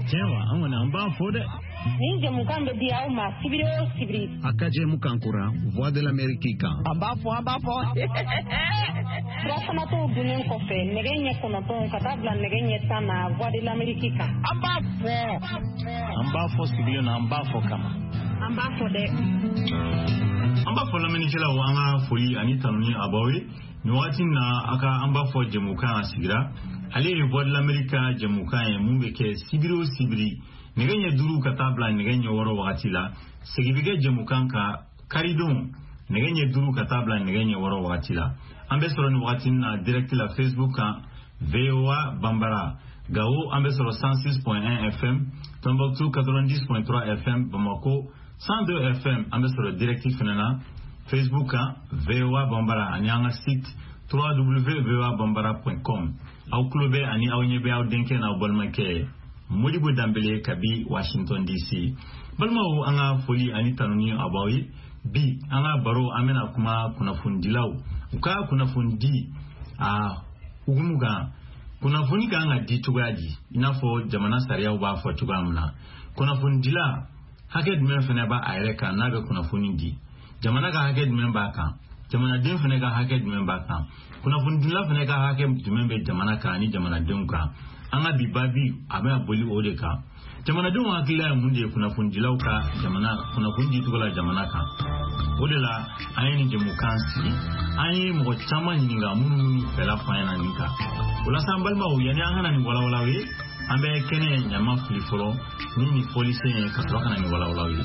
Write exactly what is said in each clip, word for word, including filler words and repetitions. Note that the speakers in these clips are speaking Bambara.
Tiens, on a un bon faux de. Ninja Mukambe Diauma, Sibiro Sibri. Akaje Mukankura, voix de l'Amérique. Ambafo, ambafo. Rasamato Bunen Kofe, Negenya Konaton, Katabla, Negenya Tana, voix de l'Amérique. Ambafo. Ambafo Sibiro, Ambafo Kama. Ambafo de. Ambafo l'Amérique la Wanga Foli, Anita Nuni Abawi, Nuatina Aka Ambafo Jemuka Sigra, Allez, voix de l'Amérique, Jemuka et Mumbeke, Sibiro Sibri. Negenya duru katabla negenya woro wakatila segibige jemukanka karidon negenya duru katabla negenya woro wakatila ambe soro ni wakatina direct la Facebook V O A Bambara Gao ambe soro cent six point un F M Tombouctou quatre-vingt-dix point trois F M Bamako cent deux F M ambe soro direct fenana Facebook V O A Bambara anyanga site w w w point v o a bambara point com au clube ani au nyebe au denke na bolmake Modibo Dambele Kabi Washington D C balmawo anga foli ani tanuni abawi bi anga baro amena kuma kuna fundilau uka kuna fundi a ugumuga kuna funika anga ditugaji inafo jamana saria uba fo tugamna kuna fundila haked men fene ba ayreka naga kuna funindi jamana ga haked men ba kan jamana den fene ga haked men ba kan kuna fundila fene ga haked men be jamana ka ni jamana den ka anga bibabi abe aboli odeka jamana don akila munde kuna fundilau ka jamana kuna fundi tugola jamana ka odela ayini jemukansi ayi mo chama nyinga munu fela fayana nika ula sambal ma uyani angana ni wala wala we ambe kene nyama fulifolo nini police ka troka ni wala wala we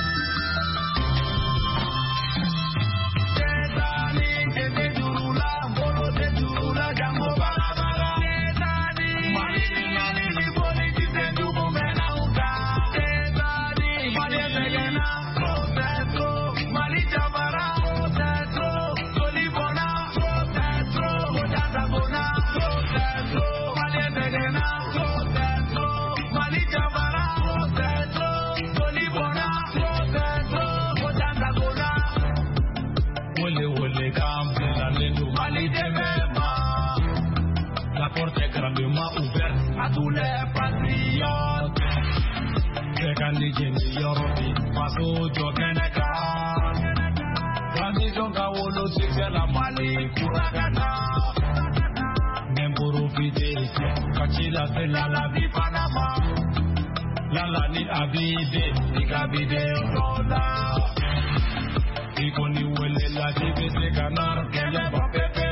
à tous les patriotes. C'est quand les génies européens passent au Jokeneka. Transition Kaolo, c'est la Mali, Kuragana. Même pour profiter, quand il a fait la la vie Panama. La la ni abide, ni kabide rola. Y con ni huele la tipe se ganar, que le va pepe.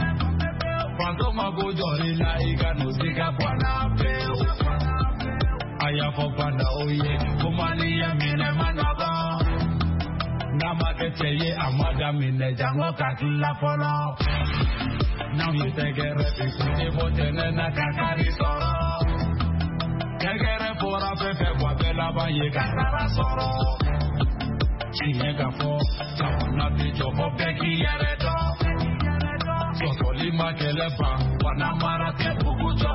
Cuando mago jori la iga no siga bwana peu. Aya fo bwana oye, kumali ya mine managa. Nama keteye amada mine jango kakila polo. Now you take a repeat, vote na kakari soro. Kegere pora pepe wabela ba ye kakara soro. Chinega fo, kapuna bijo fo peki yeredo. Sosolima kelepa, wanamara kepukucho.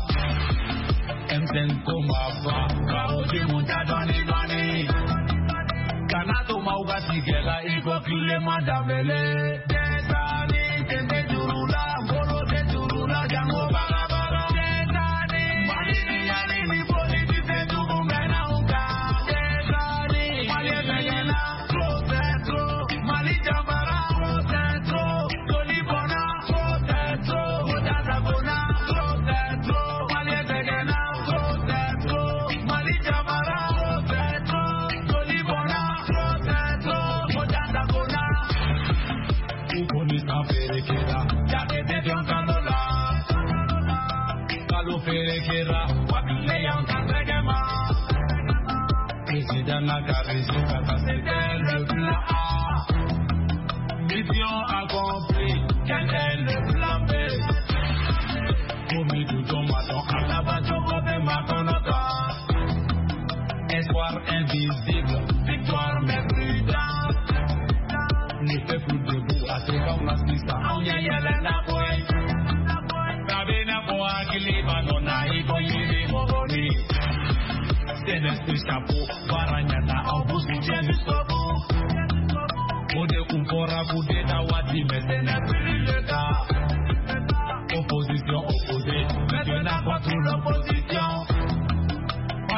Emten kumaba, kaudi munta doni doni. Kanato mauga sigela, iko kile madamele. Tetani, tende jurula, goro de jurula, jango baga baga. Tetani, malini yalini, politi se tuku mena unga. Tetani, malie vegena, protetro, mali jambara, protetro, tolibona. Mission accomplie, quel est le plan B? Commis du tomaton à la bateau de Matonota. Espoir invisible, victoire mais prudente. N'y fait plus debout, à ce qu'on a mis ça. On y a yelena boy. Kabina boa kiliba no na ibo yiri mogoni. C'est l'esprit chapeau, baranyana au bout du tien du sobo. Ode kumpora kude na wadi mesena le cas. Opposition opposée, maintenant contre l'opposition.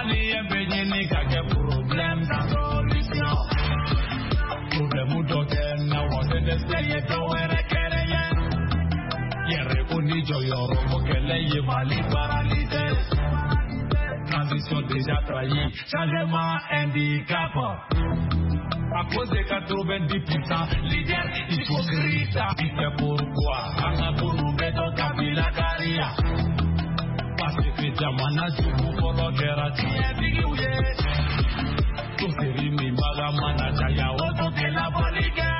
est Mali paralysé. Transition déjà trahie, changement handicap. À cause des quatre-vingt-dix pour cent, leader hypocrite. Il fait pourquoi? Anga pour nous mettre au Kabila Karia. Parce que Jamana Zubu Polo Kera Tia Bigouye. Tout c'est rimi Magamana Jaya Oto Kela Bolike.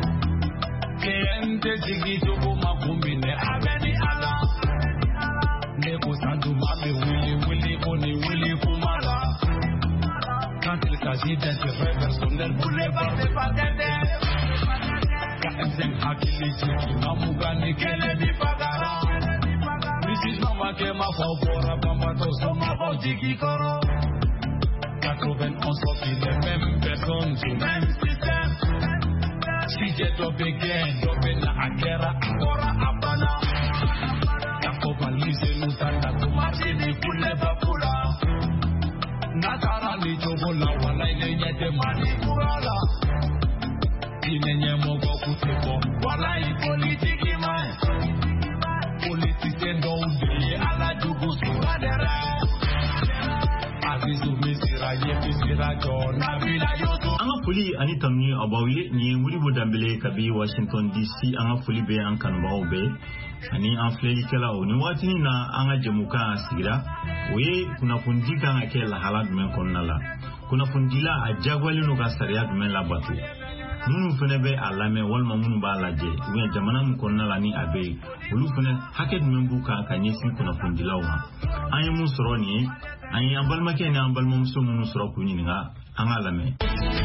Kente Zigi Zubu Makumbine Abeni Ala. Nebo Sandu Mami Willy Willy Boni Willy Kumala. Quand il s'agit d'intérêt personnel, vous les battez pas d'intérêt. K M cinq Hakili Tiki Namugani Kele Bifagara. Mrs. Mama Kema Fawbora Bambato Soma Bojiki Koro. quatre-vingt-onze sorties, les mêmes personnes, du même système. Si j'ai dobé gain, dobé na Akera, Akora Abana. Yakoba Lise Nutanda, Tumatini Kule Bakula. Natara ni jogola wala ile nyete mani kurala. Ine nye mogo kuteko wala i politiki man. Politike ndo ude ala jugu suradera. Azizu misira ye misira jo na bila yoto. Anga foli ani tamni abawile ni wuli bodambele kabi Washington D C anga foli be an kanbawo be. Ani an filɛli kɛla o ni waatini na an ka jɛmukan a sigira o ye kunnafoni kan ka kɛ lahala jumɛn kɔnɔna la kunnafonidila a jagoyalen no ka sariya jumɛn labato minnu fana bɛ a lamɛn walima minnu b'a lajɛ ubiyɛn jamana min kɔnɔna la ni a bɛ yen olu fana hakɛ jumɛn b'u kan ka ɲɛsin kunnafonidilaw ma an ye mun sɔrɔ nin ye an ye an balimakɛ ni an balimamuso minnu sɔrɔ k'u ɲininka an k'a lamɛn.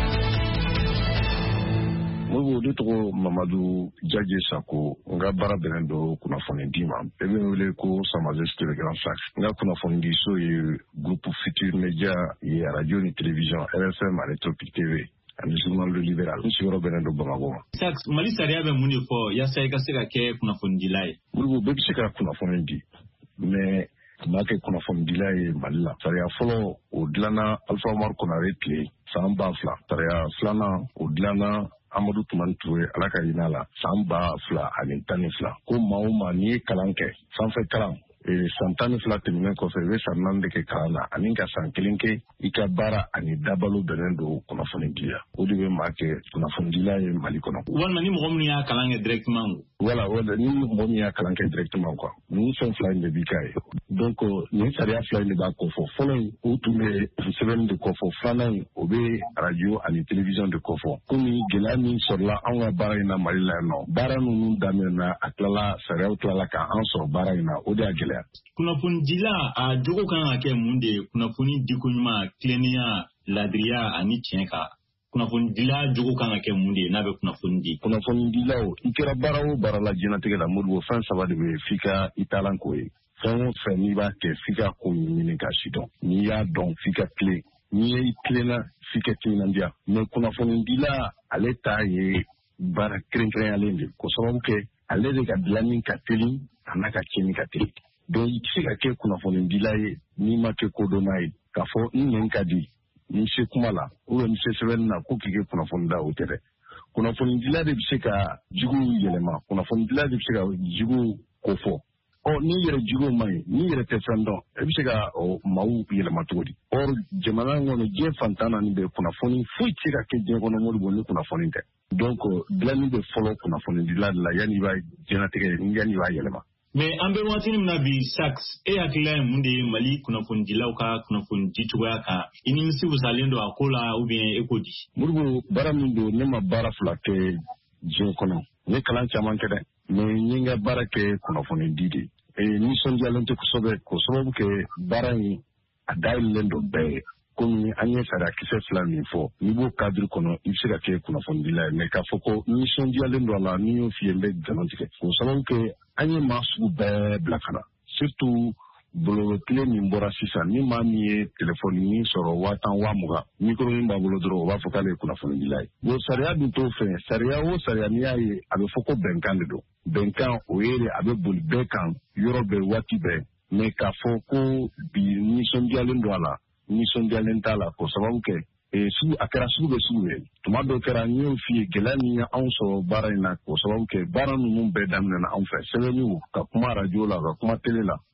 Moi, je suis Mamadou Djadji Sako, je suis un peu kunnafoni di ma. Je suis ko Samazeste le Grand Sax. Je suis kunnafoni di so le groupe Futur Média, et radio et télévision, R F M, et Tropique T V. Je suis le libéral. Je suis Robert Bamago. Sax, Mali Saria be muni fo, ya sai ka sika ke kunnafoni di lai. Moi, je suis kunnafoni di. Mais Maka kunnafoni di lai Malila. Saria follow au Dlana Alpha Mar Konare Play. Samba Fla. Saria Flana au Dlana Amadou Toumane Touré ala ka yina la san ba fila ani tan ni fila ko maa o maa n'i ye kalan kɛ sanfɛ kalan san tan ni fila tɛmɛnen kɔfɛ i bɛ san naani de kɛ kalan na ani ka san kelen kɛ i ka baara ani dabalo bɛnnen don kunnafonidiya o de bɛ maa kɛ kunnafonidila ye Mali kɔnɔ. Walima ni mɔgɔ minnu y'a kalan kɛ directement o. Voilà wala ni mɔgɔ min y'a kalan kɛ directement quoi ni fɛn fila in de b'i ka ye donc nin sariya fila in de b'a kɔfɔ fɔlɔ in o tun bɛ sɛbɛnni de kɔfɔ filanan in o bɛ radio ani télévision de kɔfɔ komi gɛlɛya min sɔrɔla anw ka baara in na Mali la yan nɔ baara ninnu daminɛna a tilala sariyaw tilala ka an sɔrɔ baara in na o de y'a gɛlɛya. Kunnafonidila a jogo kan ka kɛ mun de ye kunnafoni diko ɲuman tilennenya ladiriya ani tiɲɛ kan kunnafonidila jogo kan ka kɛ mun de ye n'a bɛ kunnafoni di. Kunnafonidilaw i kɛra baara o baara la diɲɛlatigɛ la Modibo fɛn saba de bɛ f'i ka i taalan k'o ye fɛn o fɛn n'i b'a kɛ f'i ka ko ɲini ka si dɔn n'i y'a dɔn f'i ka tilen n'i ye i tilenna f'i ka timinandiya mais kunnafonidila ale ta ye baara kɛrɛnkɛrɛnyalen de k'o sababu kɛ ale de ka dilanni ka teli a n'a ka tiɲɛni ka teli donc i tɛ se ka kɛ kunnafonidila ye n'i ma kɛ kodɔnna ye k'a fɔ n ɲɛ ka di ni se kuma la ou bien ni se sɛbɛnni na ko k'i kɛ kunnafonida o tɛ dɛ kunnafonidila de bɛ se ka jugu yɛlɛma kunnafonidila de bɛ se ka jugu kofɔ ɔ n'i yɛrɛ jugu man ɲi n'i yɛrɛ tɛ fɛn dɔn e bɛ se ka maaw yɛlɛma cogo di or jamana kɔnɔ diɲɛ fantan naani bɛ kunnafoni foyi tɛ se ka kɛ diɲɛ kɔnɔ Modibo ni kunnafoni tɛ donc dilanni bɛ fɔlɔ kunnafonidila de la yanni i b'a diɲɛlatigɛ yanni i b'a yɛlɛma. Mais an bɛ waatini min na bi Sax e hakilila ye mun de ye Mali kunnafonidilaw ka kunnafoni di cogoya kan i nimisi wasalen don a ko la ou bien e ko di. Modibo baara min don ne ma baara fila kɛ diɲɛ kɔnɔ n ye kalan caman kɛ dɛ mais n ye n ka baara kɛ kunnafonidi de ye nisɔndiyalen tɛ kosɛbɛ k'o sababu kɛ baara in a dayɛlɛlen don bɛɛ ye komi an ye sariya kisɛ fila min fɔ n'i b'o cadre kɔnɔ i bɛ se ka kɛ kunnafonidila ye mais k'a fɔ ko nisɔndiyalen don a la ni y'o f'i ye n bɛ nkalon tigɛ k'o sababu kɛ an ye maa sugu bɛɛ bila ka na surtout bɔlɔlɔ kelen min bɔra sisan ni maa min ye telefɔni sɔrɔ waa tan waa mugan mikoro min b'a bolo dɔrɔn o b'a fɔ k'ale ye kunnafonidila ye bon sariya dun t'o fɛ sariya o sariya n'i y'a ye a bɛ fɔ ko bɛnkan de don bɛnkan o ye de a bɛ boli bɛɛ kan yɔrɔ bɛɛ waati bɛɛ mais k'a fɔ ko bi nisɔndiyalen don a la nisɔndiyalen t'a la k'o sababu kɛ sugu a kɛra sugu bɛ sugu ye tuma dɔ kɛra n y'o f'i ye gɛlɛya min ye anw sɔrɔ baara in na k'o sababu kɛ baara ninnu bɛɛ daminɛna anw fɛ sɛbɛnniw ka kuma arajo la ka kuma tele la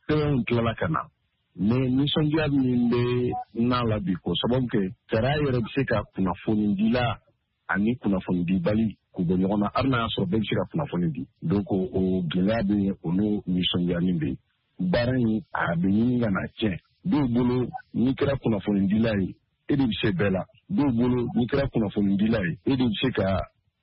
sɛbɛnw tilala ka na mais nisɔndiya min bɛ n'a la bi ko sababu kɛ sariya yɛrɛ bɛ se ka kunnafoni dila ani kunnafoni dibali k'u bɔ ɲɔgɔn na hali n'a y'a sɔrɔ bɛɛ bɛ se ka kunnafoni di donc o gɛlɛya bɛ yen o n'o nisɔndiyani bɛ yen baara in a bɛ ɲini ka na tiɲɛ dɔw bolo n'i kɛra kunnafoni dila ye e de bɛ se bɛɛ la dɔw bolo n'i kɛra kunnafoni dila ye e de bɛ se ka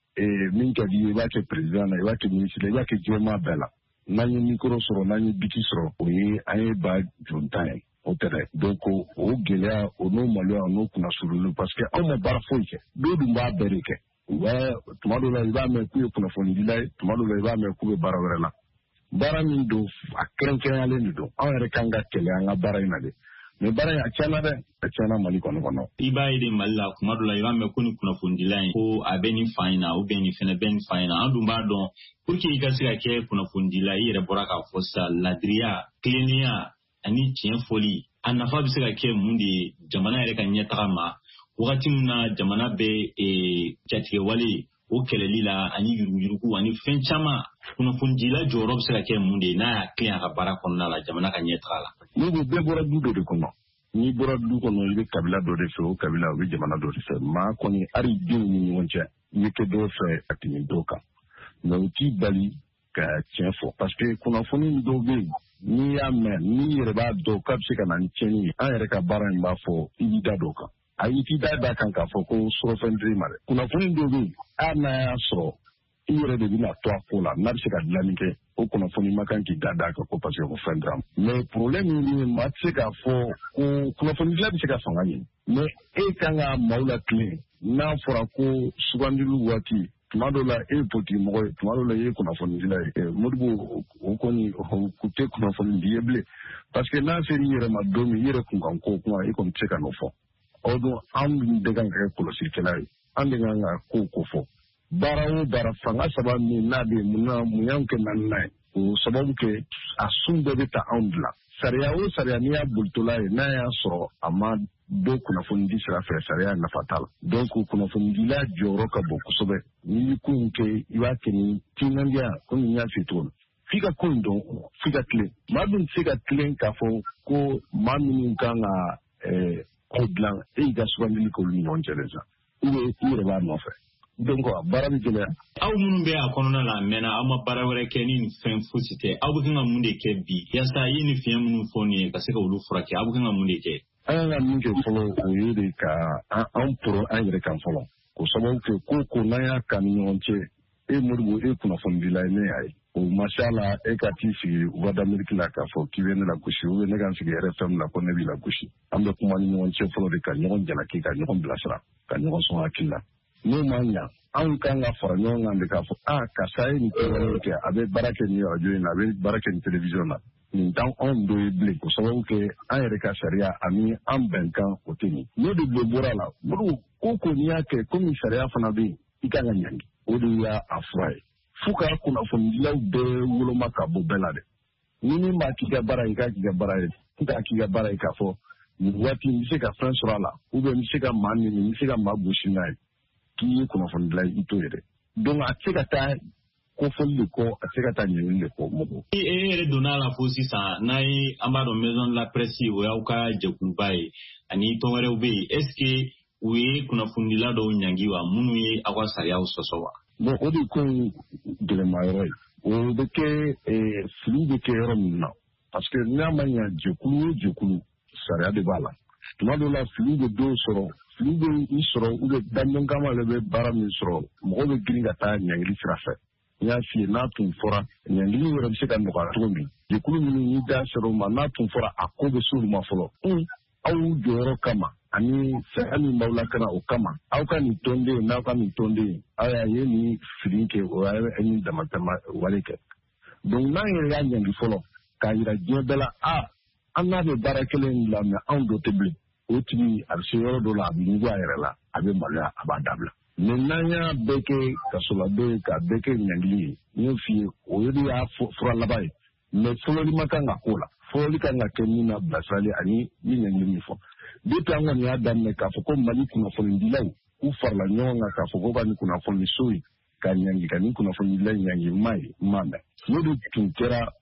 min ka di ye i b'a kɛ président la i b'a kɛ ministre la i b'a kɛ jɛma bɛɛ la n'an ye micro sɔrɔ n'an ye biti sɔrɔ o ye an ye ba jontan ye o tɛ dɛ donc o gɛlɛya o n'o maloya o n'o kunnasuru parce que anw ma baara foyi kɛ dɔw dun b'a bɛɛ de kɛ u bɛ tuma dɔw la i b'a mɛn k'u ye kunnafoni dila ye tuma dɔw la i b'a mɛn k'u bɛ baara wɛrɛ la baara min don a kɛrɛnkɛrɛnyalen de don anw yɛrɛ kan ka kɛlɛ an ka baara in na de mais baara in a tiɲɛna dɛ a tiɲɛna Mali kɔnɔ kɔnɔ i b'a ye de Mali la tuma dɔw la i b'a mɛn ko ni kunnafoni dila in ko a bɛ nin fa in na ou bien nin fɛnɛ bɛ nin fa in na an dun b'a dɔn pour que i ka se ka kɛ kunnafoni dila i yɛrɛ bɔra k'a fɔ sisan ladiriya tilennenya ani tiɲɛ fɔli a nafa bɛ se ka kɛ mun de ye jamana yɛrɛ ka ɲɛtaga ma wagati min na jamana bɛ jatigɛwale o kɛlɛli la ani yuruguyurugu ani fɛn caman kunnafoni dila jɔyɔrɔ bɛ se ka kɛ mun de ye n'a y'a tilen a ka baara kɔnɔna la jamana ka ɲɛtaga la. N'u ko bɛɛ bɔra du dɔ de kɔnɔ n'i bɔra du kɔnɔ i bɛ kabila dɔ de fɛ o kabila o bɛ jamana dɔ de fɛ maa kɔni hali denw ni ɲɔgɔn cɛ i bɛ kɛ dɔw fɛ ka tɛmɛ dɔw kan mais o t'i bali ka tiɲɛ fɔ parce que kunnafoni dɔw bɛ yen n'i y'a mɛn n'i yɛrɛ b'a dɔn k'a bɛ se ka na ni tiɲɛni ye an yɛrɛ ka baara in b'a fɔ i b'i da dɔw kan a y'i t'i da da kan k'a fɔ ko sɔrɔfɛn tɛ ma dɛ kunnafoni dɔw bɛ yen hali n'a y'a sɔrɔ i yɛrɛ de bɛna to a ko la n'a bɛ se ka dilanni kɛ o kunnafoni ma kan k'i da da kan ko parce que ko fɛn dira mais problème min ye maa tɛ se k'a fɔ ko kunnafoni dilan bɛ se ka fanga ɲini mais e kan ka maaw la tilen n'a fɔra ko sugandili waati tuma dɔw la e ye politique mɔgɔ ye tuma dɔw la e ye kunnafoni dila ye Modibo o kɔni o tɛ kunnafoni di ye bilen parce que n'a sera i yɛrɛ ma don min i yɛrɛ kun kan ko kuma e kɔni tɛ se ka n'o fɔ o don anw de kan ka kɛ kɔlɔsilikɛla ye an de kan ka ko ko fɔ baara o baara fanga saba min n'a bɛ mun na mun y'anw kɛ naani n'a ye o sababu kɛ a sun bɛɛ bɛ ta anw de la sariya o sariya n'i y'a bolitola ye n'a y'a sɔrɔ a ma dɔ kunnafoni di sira fɛ sariya nafa t'a la donc kunnafoni dila jɔyɔrɔ ka bon kosɛbɛ n'i ye ko in kɛ i b'a kɛ ni timinandiya komi n y'a f'i cogo min f'i ka ko in dɔn f'i ka tilen maa dun tɛ se ka tilen k'a fɔ ko maa minnu kan ka ko dilan e y'i ka sugandili k'olu ni ɲɔgɔn cɛ de sa ou bien i yɛrɛ b'a nɔfɛ donc baara bɛ gɛlɛya. Aw minnu bɛ a kɔnɔna la a mɛnna aw ma baara wɛrɛ kɛ ni nin fɛn fosi tɛ aw bɛ kan ka mun de kɛ bi yaasa i ye nin fiɲɛ minnu fɔ nin ye ka se ka olu furakɛ aw bɛ kan ka mun de kɛ. An ka min kɛ fɔlɔ o ye de ka an pɔrɔ an yɛrɛ kan fɔlɔ o sababu kɛ ko ko n'an y'a kan ni ɲɔgɔn cɛ e Modibo e kunnafoni dila ye ne y'a ye o masha Allah e ka t'i sigi voix d'Amérique la k'a fɔ k'i bɛ ne la gosi ou ne ka n sigi R F M la ko ne b'i la gosi an bɛ kuma ni ɲɔgɔn cɛ fɔlɔ de ka ɲɔgɔn jalaki ka ɲɔgɔn bilasira ka ɲɔgɔn sɔn hakili la n'o ma ɲa anw kan ka fara ɲɔgɔn kan de k'a fɔ a karisa ye nin kɛ wɛrɛ kɛ a bɛ baara kɛ nin radio in na a bɛ baara kɛ nin télévision na nin t'anw anw dɔ ye bilen k'o sababu kɛ an yɛrɛ ka sariya ani an bɛnkan o tɛ nin n'o de bɛ bɔra la Modibo ko ko n'i y'a kɛ komi sariya fana bɛ yen i kan ka ɲangi o de y'a a fura ye fo ka kunnafonidilaw bɛɛ woloma ka bɔ bɛɛ la dɛ ni min b'a k'i ka baara ye i k'a k'i ka baara ye i k'a k'i ka baara ye k'a fɔ nin waati n bɛ se ka fɛn sɔrɔ a la ou bien n bɛ se ka maa nɛni n bɛ se ka maa gosi n'a ye k'i ye kunnafonidila i t'o ye dɛ donc a tɛ se ka taa kofɔli de kɔ a tɛ se ka taa ɲɛɲini de kɔ Modibo. e yɛrɛ donna la fo sisan n'a ye an b'a dɔn maison de la presse o y'aw ka jɛkuluba ye ani tɔn wɛrɛw bɛ yen est ce que u ye kunnafonidila dɔw ɲangi wa minnu ye aw ka sariyaw sɔsɔ wa. bon o de ko gɛlɛma yɔrɔ ye o bɛ kɛ fili bɛ kɛ yɔrɔ min na parce que n'a ma ɲa jɛkulu o jɛkulu sariya de b'a la tuma dɔw la fili bɛ dɔw sɔrɔ fili bɛ i sɔrɔ ou bien danɲɔgɔnkama yɛrɛ bɛ baara min sɔrɔ mɔgɔw bɛ girin ka taa ɲangili sira fɛ n y'a f'i ye n'a tun fɔra ɲangili yɛrɛ bɛ se ka nɔgɔya cogo min jɛkulu minnu n'i da sera o ma n'a tun fɔra a ko bɛ se olu ma fɔlɔ aw jɔyɔrɔ kama ani sariya min b'aw lakana o kama aw ka nin tɔnden n'aw ka nin tɔnden aw y'a ye nin fili kɛ o y'a ni damatɛmɛ wale kɛ donc n'an yɛrɛ y'a ɲangi fɔlɔ k'a yira diɲɛ bɛɛ la a an n'a bɛ baara kelen la mɛ anw dɔ tɛ bilen o tigi a bɛ se yɔrɔ dɔ la a bɛ ɲugu a yɛrɛ la a bɛ maloya a b'a dabila mɛ n'an y'a bɛɛ kɛ kasolabɔ ye k'a bɛɛ kɛ ɲangili ye n y'o f'i ye o de y'a fura laban ye mɛ fɔlɔli ma kan ka k'o la fɔlɔli kan ka kɛ min na bilasirali ani min ɲangili min fɔ depuis an kɔni y'a daminɛ k'a fɔ ko Mali kunnafonidilaw u farala ɲɔgɔn kan k'a fɔ ko ka nin kunnafoniso ye ka ɲangi ka nin kunnafonidilaw ɲangi n m'a ye n m'a mɛn n'o de tun kɛra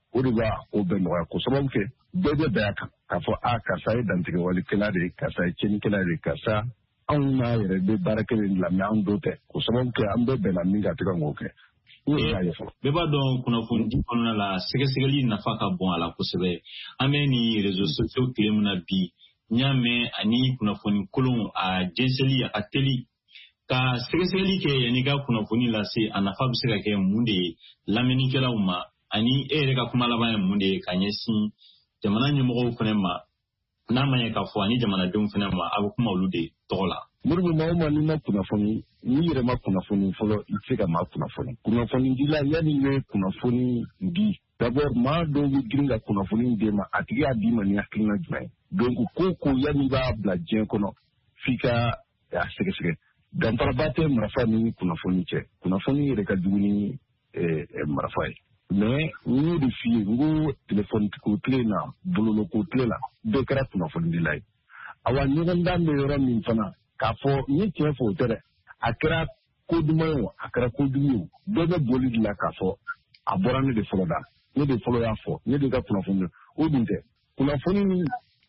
o de b'a o bɛɛ nɔgɔya ko sababu kɛ bɛɛ bɛ bɛn a kan k'a fɔ a karisa ye dantigɛ walikɛla de ye karisa ye cɛnnikɛla de ye karisa anw n'a yɛrɛ bɛ baara kelen la mɛ anw dɔ tɛ ko sababu kɛ an bɛɛ bɛnna min ka tɛ ka ŋ'o kɛ bɛɛ b'a dɔn kunnafoni di kɔnɔna la sɛgɛsɛgɛli nafa ka bon a la kosɛbɛ an bɛ ni réseaux sociaux tile min na bi n y'a mɛn ani kunnafoni kolon a jɛnsɛli a ka teli ka sɛgɛsɛgɛli kɛ yanni ka kunnafoni lase a nafa bɛ se ka kɛ mun de ye lamɛnnikɛlaw ma ani e yɛrɛ ka kuma laban ye mun de ye ka ɲɛsin jamana ɲɛmɔgɔw fana ma n'a ma ɲɛ k'a fɔ ani jamanadenw fana ma a bɛ kuma olu de tɔgɔ la. Moribo maa o maa n'i ma kunnafoni n'i yɛrɛ ma kunnafoni fɔlɔ i tɛ se ka maa kunnafoni kunnafoni dila yanni i bɛ kunnafoni di d'abord maa dɔw bɛ girin ka kunnafoni di ma a tigi y'a di ma ni hakilina jumɛn ye donc ko ko yanni i b'a bila diɲɛ kɔnɔ f'i ka a sɛgɛsɛgɛ danfaraba tɛ marifa ni kunnafoni cɛ kunnafoni yɛrɛ ka jugu ni marifa ye mais n y'o de f'i ye n ko telefɔni ko tile na bololoko tile la bɛɛ kɛra kunnafoni dila ye awa ɲɔgɔndan bɛ yɔrɔ min fana k'a fɔ n ye tiɲɛ fɔ o tɛ dɛ a kɛra ko duman ye o a kɛra ko jugu ye o bɛɛ bɛ boli de la k'a fɔ a bɔra ne de fɔlɔ da ne de fɔlɔ y'a fɔ ne de ka kunnafoni o dun tɛ kunnafoni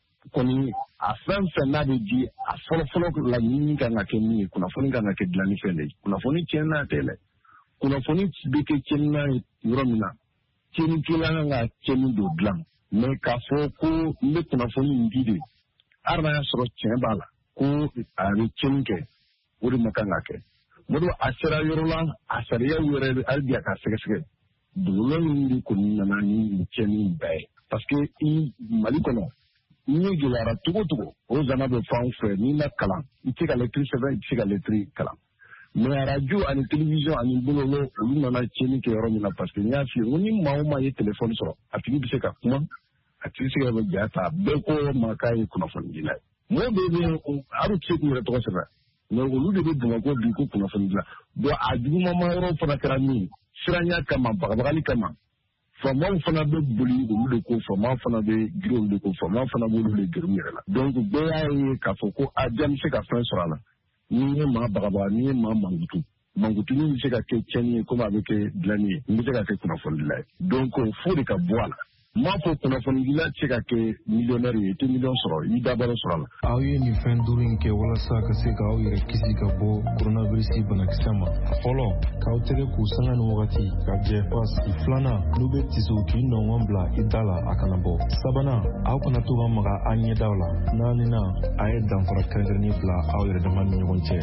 kɔni a fɛn fɛn n'a bɛ di a fɔlɔfɔlɔ la ɲini kan ka kɛ min ye kunnafoni kan ka kɛ dilanni fɛn de ye kunnafoni tiɲɛ n'a tɛ dɛ kunnafoni bɛ kɛ tiɲɛni n'a ye yɔrɔ min na tiɲɛnikɛla kan ka tiɲɛni dɔ dilan mɛ k'a fɔ ko n bɛ kunnafoni in di de hali n'a y'a sɔrɔ tiɲɛ b'a la ko a bɛ tiɲɛni kɛ o de ma kan ka kɛ mɔdɔ a sera yɔrɔ la a sariya yɛrɛ hali bi a ka sɛgɛsɛgɛ dugukolo min de kɔni nana ni tiɲɛni bɛɛ ye parce que i mali kɔnɔ n'i ye gɛlɛyara cogo cogo o zana bɛ fɔ anw fɛ n'i ma kalan i tɛ ka lɛtiri sɛbɛn i tɛ se ka lɛtiri kalan mɛ arajo ani television ani bololo olu nana tiɲɛni kɛ yɔrɔ min na parce que n y'a f'i ye ko ni maa o maa ye telefɔni sɔrɔ a tigi bɛ se ka kuma a tigi bɛ se ka bɛ ja ta bɛɛ ko maa k'a ye kunnafoni dila ye mɔgɔ dɔw bɛ yen hali u tɛ se k'u yɛrɛ tɔgɔ sɛbɛn mɛ olu de bɛ bamakɔ bi ko kunnafoni dila bon a jugumama yɔrɔ fana kɛra min ye siranya kama bagabagali kama faamaw fana bɛ boli olu de ko faamaw fana bɛ girin olu de ko faamaw fana b'olu de girin yɛrɛ la donc bɛɛ y'a ye k'a fɔ ko a jaa bɛ se ka fɛn sɔrɔ a la n'i ye maa bagabaga n'i ye maa mankutu mankutuni bɛ se ka kɛ tiɲɛni ye komi a bɛ kɛ dilanni ye n bɛ se ka kɛ kunnafoni dila ye donc fo de ka bɔ a la n b'a fɔ kunnafoni dila tɛ se ka kɛ miliyɔnɛri ye i tɛ miliyɔn sɔrɔ i dabalo sɔrɔ a la. aw ye nin fɛn duuru in kɛ walasa ka se k'aw yɛrɛ kisi ka bɔ coronavirus banakisɛ ma fɔlɔ k'aw tɛgɛ k'u sanga ni wagati ka jɛ pasi filanan n'u bɛ tisiw k'i nɔngɔn bila i da la a kana bɔ sabanan aw kana to ka maga a ɲɛdaw la naaninan a ye danfara kɛrɛnkɛrɛnnen bila aw yɛrɛ dama ni ɲɔgɔn cɛ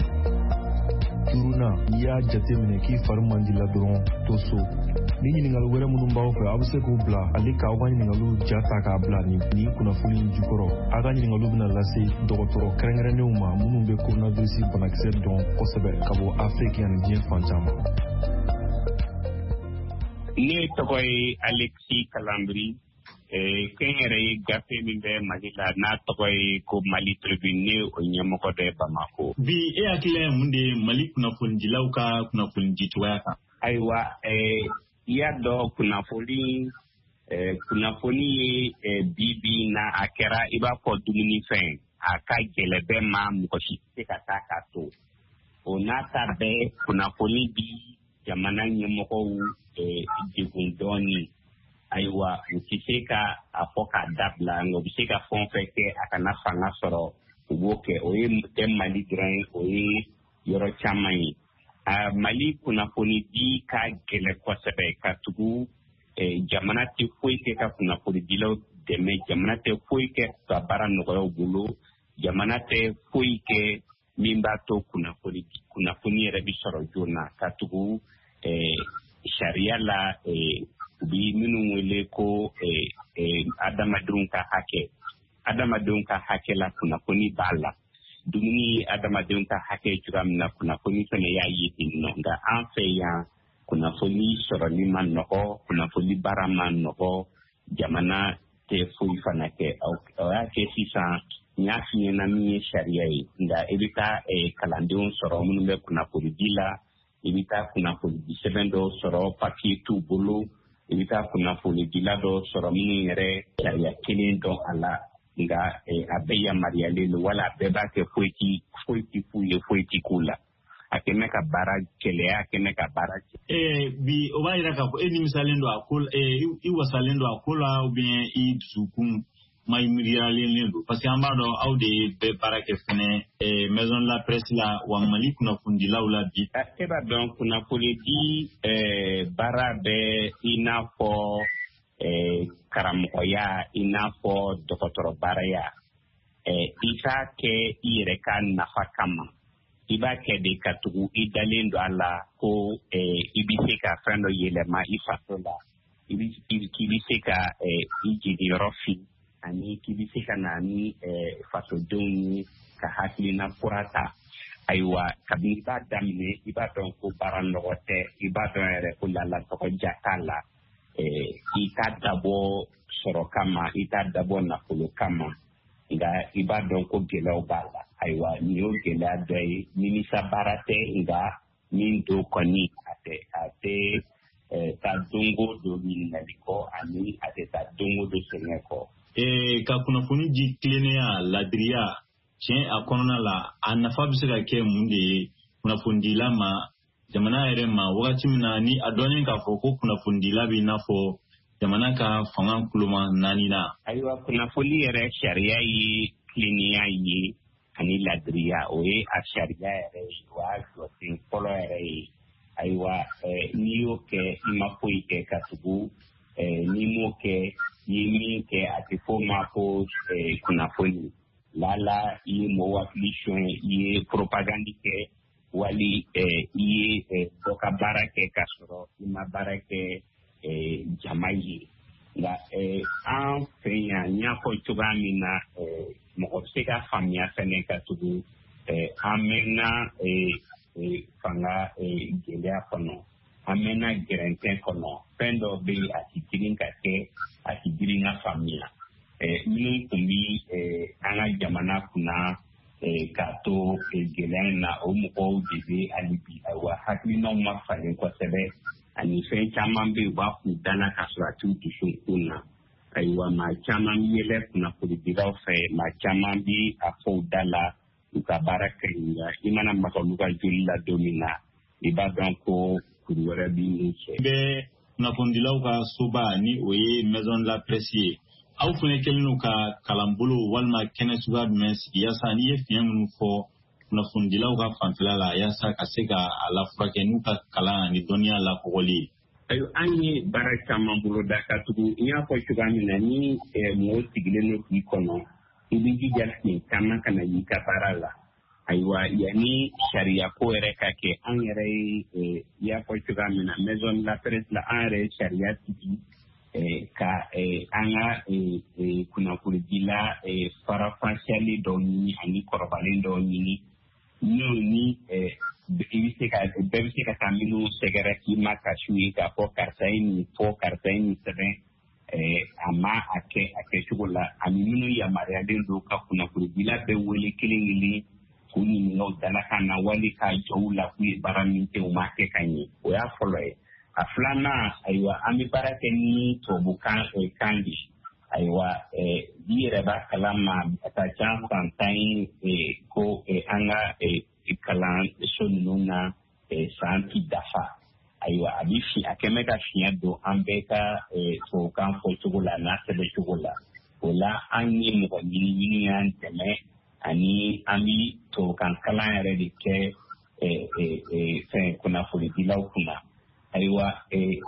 duurunan n'i y'a jateminɛ k'i fari man di la dɔrɔn to so ni ɲininkali wɛrɛ minnu b'aw fɛ aw bɛ se k'u bila ale k'aw ka ɲininkaliw ja ta k'a bila ni kunnafoni in jukɔrɔ aw ka ɲininkaliw bɛna lase dɔgɔtɔrɔ kɛrɛnkɛrɛnnenw ma minnu bɛ coronavirus banakisɛ dɔn kosɛbɛ ka bɔ afiriki ani diɲɛ fan caman. ne tɔgɔ ye Alexis Kalambiri kɛnyɛrɛ ye gafe min bɛ Mali la n'a tɔgɔ ye ko Mali Tribune ne o ɲɛmɔgɔ dɔ ye Bamako. bi e hakili ye mun de ye Mali kunnafonidilaw ka kunnafoni di cogoya kan. ayiwa i y'a dɔn kunnafoni kunnafoni ye bibi na a kɛra i b'a fɔ dumunifɛn a ka gɛlɛ bɛɛ ma mɔgɔ si tɛ se ka taa ka to o n'a ta bɛɛ kunnafoni di jamana ɲɛmɔgɔw degun dɔɔni. ayiwa u tɛ se ka a fɔ k'a dabila nka u bɛ se ka fɛn o fɛn kɛ a kana fanga sɔrɔ u b'o kɛ o ye tɛ Mali dɔrɔn ye o ye yɔrɔ caman ye Mali kunnafoni di ka gɛlɛ kosɛbɛ ka tugu jamana tɛ foyi kɛ ka kunnafonidilaw dɛmɛ jamana tɛ foyi kɛ ka baara nɔgɔya u bolo jamana tɛ foyi kɛ min b'a to kunnafoni kunnafoni yɛrɛ bɛ sɔrɔ joona ka tugu sariya la u bɛ minnu wele ko adamadenw ka hakɛ adamadenw ka hakɛ la kunnafoni b'a la dumuni adamadenw ka hakɛ cogoya min na kunnafoni fana y'a ye ten nɔ nka an fɛ yan kunnafoni sɔrɔli ma nɔgɔ kunnafoni baara ma nɔgɔ jamana tɛ foyi fana kɛ o y'a kɛ sisan n y'a f'i ɲɛna min ye sariya ye nka i bɛ taa kalandenw sɔrɔ minnu bɛ kunnafoni di la i bɛ taa kunnafoni di sɛbɛn dɔw sɔrɔ papiye t'u bolo i bɛ taa kunnafoni dila dɔw sɔrɔ minnu yɛrɛ sariya kelen dɔn a la nka a bɛɛ yamaruyalen don wala a bɛɛ b'a kɛ foyi ti foyi ti k'u ye foyi ti k'u la akeme ka bara kele akeme ka bara eh bi o ba ira ka ko eni misalendo akol eh i wasalendo akola ou bien i sukun mai miriale lendo parce que ambado aude be bara ke fene eh maison la presse la wa mali kuna fundi la ula bi e ba donc kuna politi eh bara be ina fo eh karamoya ina fo dokotoro bara ya eh isa ke ire kan nafa kama iba ke de katugu idalendo ala ko eh ibiseka fendo yelema ifatola ibi ibiseka eh ijidi rofi ani kibiseka nani eh faso doni ka hakilina kurata aiwa kabinda damne iba don ko barandote iba don ere ko lala to jakala eh itadabo sorokama itadabo na kulu kama nga iba don ko gelo bala aiwa niyo gela dai minisa barate nga mindo koni ate ate eh tadungo do minaliko ani ate tadungo do seneko eh ka kuna funi ji klenia ladria chen akona la anafa bisika ke munde kuna fundila ma jamana ere ma wakati mina ni adoni ka foko kuna fundila bi nafo jamana ka fanga kuluma nani na aiwa kuna fuli ere sharia yi klenia yi ani ladria oe a sharia ere wa so tin polo ere aiwa eh niyo ke imapoi ke katubu eh nimo ke yimi ke atifo mapo eh kuna fuli lala ye mowakilishon ye propagandike wali eh ye eh, toka barake kasoro ima barake eh jamayi la eh en fenya nyako tugamina eh mo sega famia seneka tugu eh amena eh, eh fanga eh gelea kono amena gerente kono pendo be atikiringa ke atikiringa famia eh ni kumbi eh ana jamana kuna eh kato eh gelena o mo o bibi alibi wa hakli no ma fale ko sebe ani fe chama be wa ku dana kasura tu tu kuna aiwa ma chama yele kuna kudiga fe ma chama bi afo dala ukabaraka ya imana makoluka jilla domina ibadan ko kuwara bi ni be na fondila ka soba ni oye maison la presse aw fene kelinu ka kalambulu walma kene sugar mes yasa ni yefiemu fo na fundila ka fanfela la yasa kasega ala frake nu ka kala ni donia la kogoli ayo anyi baraka mambulo daka tugu nya ko chugamina ni e mo tigileno ikono ibiji jalki kama kana yika parala aywa yani sharia ko reka ke angere e ya ko chugamina maison la presse la are sharia tiki eh ka eh anga eh kuna kulidila eh farafashali doni ani korobale doni no ni eh bisika bisika kaminu segeraki makashui ka po karsaini po karsaini sebe eh ama ake ake chugula aminu ya mariade ndo ka kuna kulidila be wele kilingili kuni no dala kana wali ka joula ku baraminte umake kanyi oya follow aflana aiwa amibarake ni to bukan e kandi aiwa e dire ba kalama atacha santain e ko e anga e kalan sonuna e santi dafa aiwa abifi akemeka fiado ambeka e to kan fo chugula na sebe chugula ola anyi mo ni ni anteme ani ami to kan kalan ready ke e e e sen kuna fulidila kuna aiwa eh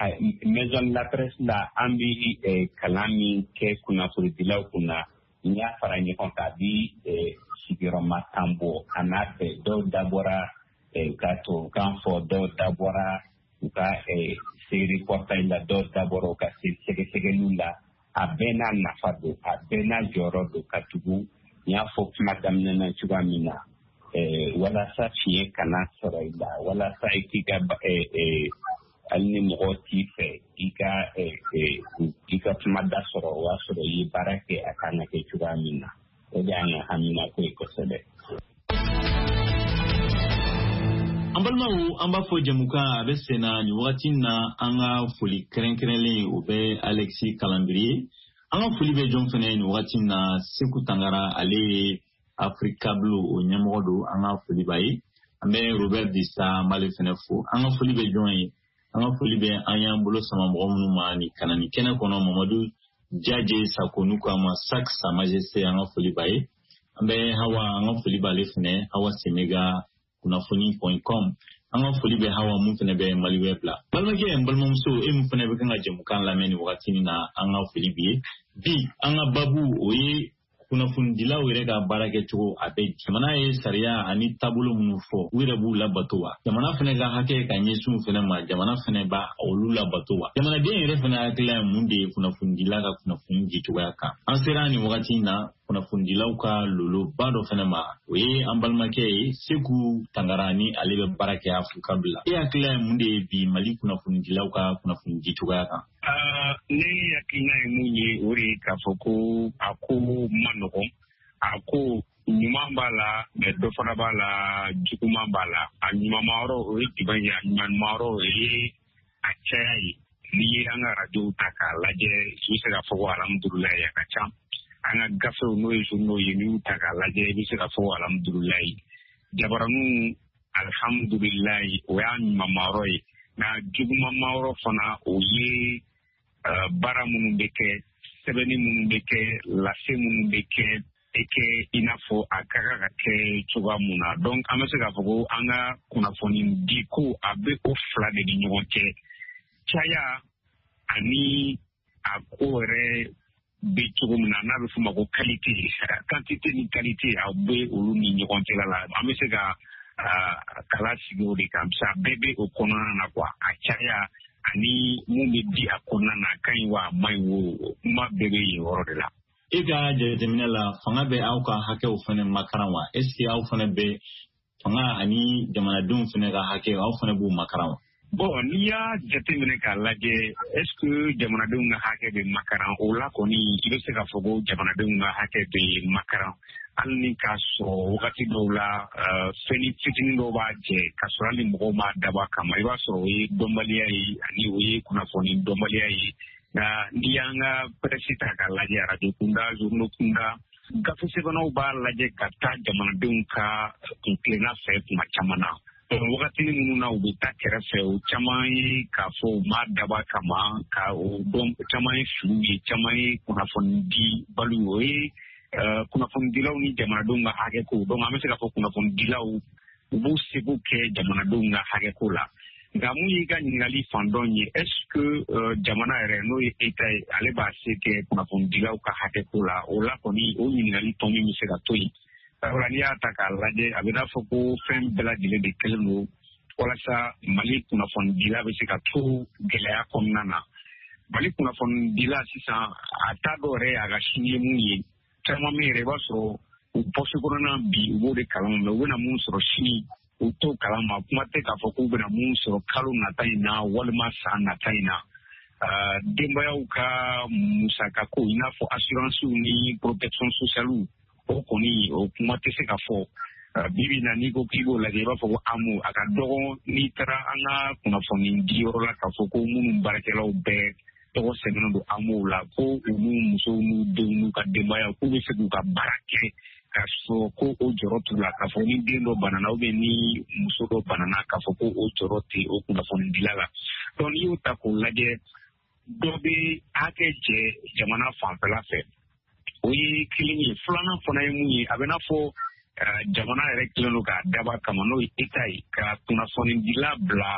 maison la presse la ambi eh kalami ke kuna fulidila kuna nya faranye kontabi eh sigiro matambo anate do dabora eh gato kanfo do dabora ka eh seri porta ila do daboro ka sege sege lula abena nafado abena jorodo katugu nya fo madam nana chugamina eh wala sa fie kana soraida wala sa ikika eh eh alni moti fe ika eh eh ika mada soro wa soro yi barake akana ke chugamina odana amina ko ikosebe ambalmawu amba fo jamuka abesena ni watina anga fuli krenkrele obe Alexis Calambri anga fuli be jonfene ni watina Seku Tangara ale Africa Blue o nyamodo anga fuli bai ambe Robert Dissa male fenefo anga foli be join anga foli be anya bolo sama mo mani kanani kena kono Mamadou Jaje Sakonu kama Sax sa majesté anga foli bae ambe hawa anga foli bale fene hawa semega kunafoni point com anga foli be hawa mu fene be mali webla balmake embalmo so e mu fene be kanga jemukan la meni wakati ni na anga foli bi bi anga babu oyi kuna fundila were ga barake to abe jamana e sariya ani tabulo munufo were bu la batowa jamana fene ga hake ka nyesu fene ma jamana fene ba olu la batowa jamana de yere fene akla munde kuna fundila ga kuna fungi to yaka ansirani wakati na kuna fundila uka lolo bado fene ma we ambalmake seku tangarani alebe barake Afrika bila e akla munde bi mali kuna fundila uka kuna fungi to yaka Uh, ne yakina munye uri kafoko ako manoko ako nyumambala be dofarabala jukumambala anyumamaro uri tibanya anyumamaro e achai ni anga radio taka laje bisira foko alhamdulillah yakacha anga gafe no yuno yenu taka laje bisira foko alhamdulillah jabaranu alhamdulillah wa anyumamaro na jugumamaro fana oye Uh, bara munun beke sebeni munun beke lase munun beke eke inafo akaka kake chuga muna donc amese ka fogo anga kuna foni diko abe o flade di nyonte chaya ani akore be chuga muna na be fuma ko qualité quantité ni qualité abe olu ni nyonte la amese ka uh, kala sigo de kamsa bebe o konona na kwa achaya ani mumbi di akona na kaiwa maiwo ma bebe yoro de la ega je jeminela fanga be auka hake ufane makaranwa eski au fane be fanga ani jamana dum fane ga hake au fane bu makaranwa bon niya jetemine ka laje est-ce que jamana dum ga hake be makaran o la koni ibe se ka fogo jamana dum ga hake be makaran alni kaso wakati dola feni fitini do baje kasorali mko ma daba kama iwa so we dombalia yi ani we kuna foni dombalia yi na ndiyanga presita ka laje radio kunda journal kunda gafu se kono ba laje kata jamana dunka kunklena fe kuma chamana wakati ni mununa ubita kerefe u chamai kafo ma daba kama ka u dom chamai shugi chamai kuna foni di balu we Uh, kuna fundilau ni jamana dunga hake ku donc amese ka fo kuna fundilau bu sebu ke jamana dunga hake kula ngamu yiga ngali fandonye est-ce que uh, jamana reno eta ale ba seke kuna fundilau ka hake kula ola koni o ngali tomi mise ka toyi wala ni ataka laje abeda fo ko fem bela dile de kelno wala sa mali kuna fundila be seka to gelea komnana mali kuna fundila sisa atadore aga shinye muyi tama mere baso uposo korona bi ubode kalama wena munsoro shini uto kalama kuma te ka foko bena munsoro kalu na taina walma sa na taina uh, demba ya uka musaka ko inafo assurance ni protection sociale o koni o kuma te se ka fo uh, bibi na niko kibo la deba foko amu aka dogo ni tara anga kuna fo ni dioro la ka foko munu barakela ube to semeno do amula ko umu muso mu denu ka demaya ko be segu ka barake ka so ko o jorotu la ka fo ni dendo banana o be ni muso do banana ka fo ko o joroti o kuna fo ni dilala don yu ta ko laje do be ake je jamana fa pela fe o yi kilini flana fo na yemu abena fo uh, jamana rek lenu ka daba kamano itai ka kuna fo ni dilabla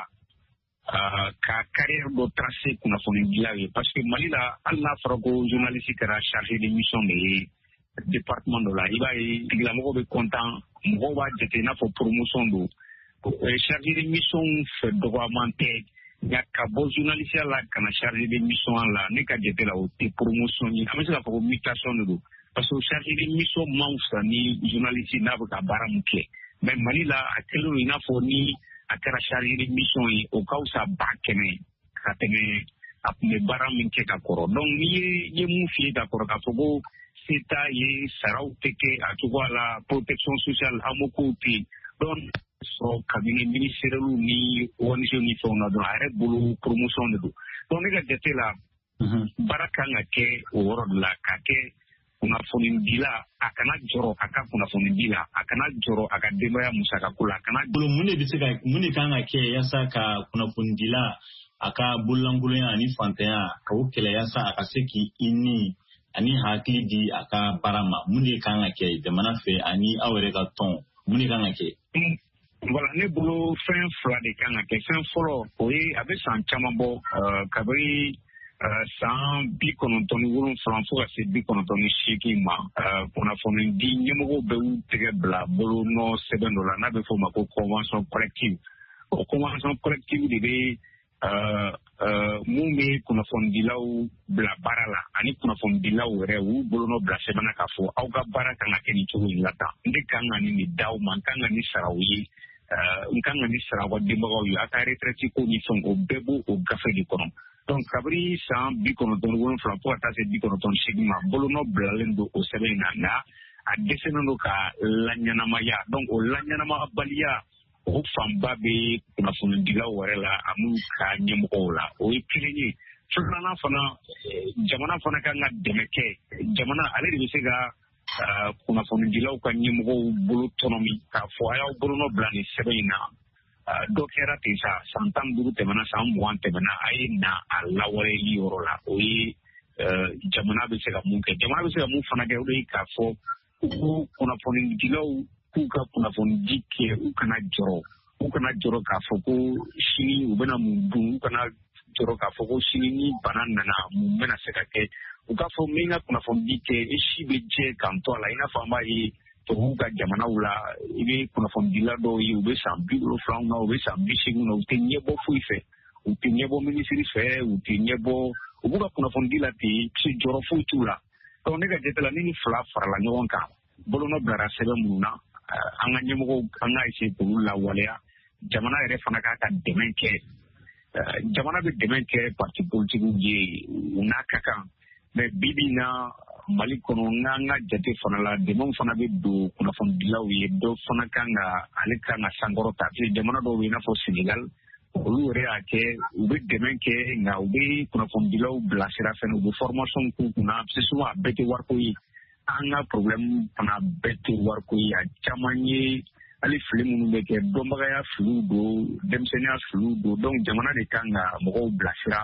Uh, ka carrière do tracé kuna foni dilawe parce que malila alla frago journaliste kara chargé de mission de département de la iba e digla mo be content mo ba jete na fo promotion do chargé de mission fait documenté ya ka bo journaliste la kana chargé de mission la ne ka jete la o te promotion ni amisa ko mutation do parce que chargé de mission mausa ni journaliste na ba baramuke mais malila akelo ina fo ni akara chargé de mission yi o kausa bakene katene apne bara minke ka koro donc ni ye mu fi da koro ka fogo seta ye sarau teke atugo la protection sociale amoko pi don so kabine ministériel ni woni ni fona do are bulu promotion do donc ni ga jete la baraka ngake o woro la kake kunnafoni dila a kana jɔrɔ a ka kunnafoni dila a kana jɔrɔ a ka denbaya musaka ko la a kana bolo mun de bɛ se ka mun de kan ka kɛ yasa ka kunnafoni dila a ka bololankolonya ani fantanya ka o kɛlɛ yasa a ka se k'i ni ani hakili di a ka baara ma mun de kan ka kɛ jamana fɛ ani aw yɛrɛ ka tɔn mun de kan ka kɛ. Voilà, ne bolo fɛn fila de kan ka kɛ fɛn fɔlɔ o ye a bɛ san caman bɔ kabini san bi kɔnɔntɔn ni wolonwula fo ka se bi kɔnɔntɔn ni seegin ma kunnafoni di ɲɛmɔgɔw bɛ u tɛgɛ bila bolo nɔ sɛbɛn dɔ la n'a bɛ fɔ o ma ko convention collective o convention collective de bɛ mun bɛ kunnafonidilaw bila baara la ani kunnafonidilaw yɛrɛ u bolo nɔ bila sɛbɛn na k'a fɔ aw ka baara kan ka kɛ nin cogo in la tan n de kan ka nin de d'aw ma n kan ka nin sara u ye n kan ka nin sara aw ka denbagaw ye a ka retraite ko ni fɛn o bɛɛ b'o o gafe de kɔnɔ. Donc kabiri san bi kɔnɔntɔn ni wolonwula fo ka taa se bi kɔnɔntɔn ni seegin ma bolonɔ bilalen don o sɛbɛn in na nka a dɛsɛlen don ka laɲɛnamaya donc o laɲɛnamabaliya o fanba bɛ kunnafonidilaw wɛrɛ la ani ka ɲɛmɔgɔw la o ye kelen ye filanan fana jamana fana kan ka dɛmɛ kɛ jamana ale de bɛ se ka kunnafonidilaw ka ɲɛmɔgɔw bolo tɔnɔmi k'a fɔ a y'aw bolonɔ bila nin sɛbɛn in na. Dɔ kɛra ten sa san tan duuru tɛmɛna san mugan tɛmɛna a ye na a lawaleyali yɔrɔ la o ye jamana bɛ se ka mun kɛ jamana bɛ se ka mun fana kɛ o de ye k'a fɔ ko kunnafonidilaw k'u ka kunnafonidi kɛ u kana jɔrɔ u kana jɔrɔ k'a fɔ ko sini u bɛna mun dun u kana jɔrɔ k'a fɔ ko sini ni bana nana mun bɛna se ka kɛ u k'a fɔ min ka kunnafonidi kɛ e si bɛ jɛ k'an to a la i n'a fɔ an b'a ye tubabuw ka jamanaw la i bɛ kunnafonidila dɔw ye u bɛ san bi wolonwula na u bɛ san bi seegin na u tɛ ɲɛbɔ foyi fɛ u tɛ ɲɛbɔ minisiri fɛ u tɛ ɲɛbɔ u b'u ka kunnafonidi la ten jɔrɔ foyi t'u la donc ne ka jate la ni ni fila farala ɲɔgɔn kan bolonɔ bilara sɛbɛn minnu na an ka ɲɛmɔgɔw an ka essayer k'olu lawaleya jamana yɛrɛ fana k'a ka dɛmɛ kɛ jamana bɛ dɛmɛ kɛ parti politigiw ye u n'a ka kan mais bi bi in na Mali kɔnɔ n'an ka jate fana la dɛmɛw fana bɛ don kunnafonidilaw ye dɔ fana kan ka ale kan ka sankɔrɔ ta parce que jamana dɔw bɛ i n'a fɔ Senegal olu yɛrɛ y'a kɛ u bɛ dɛmɛ kɛ nka u bɛ kunnafonidilaw bilasira fɛnɛ u bɛ formation k'u kunna c'est souvent a bɛɛ tɛ wariko ye an ka problème fana bɛɛ tɛ wariko ye a caman ye hali fili minnu bɛ kɛ dɔnbagaya filiw don denmisɛnninya filiw don donc jamana de kan ka mɔgɔw bilasira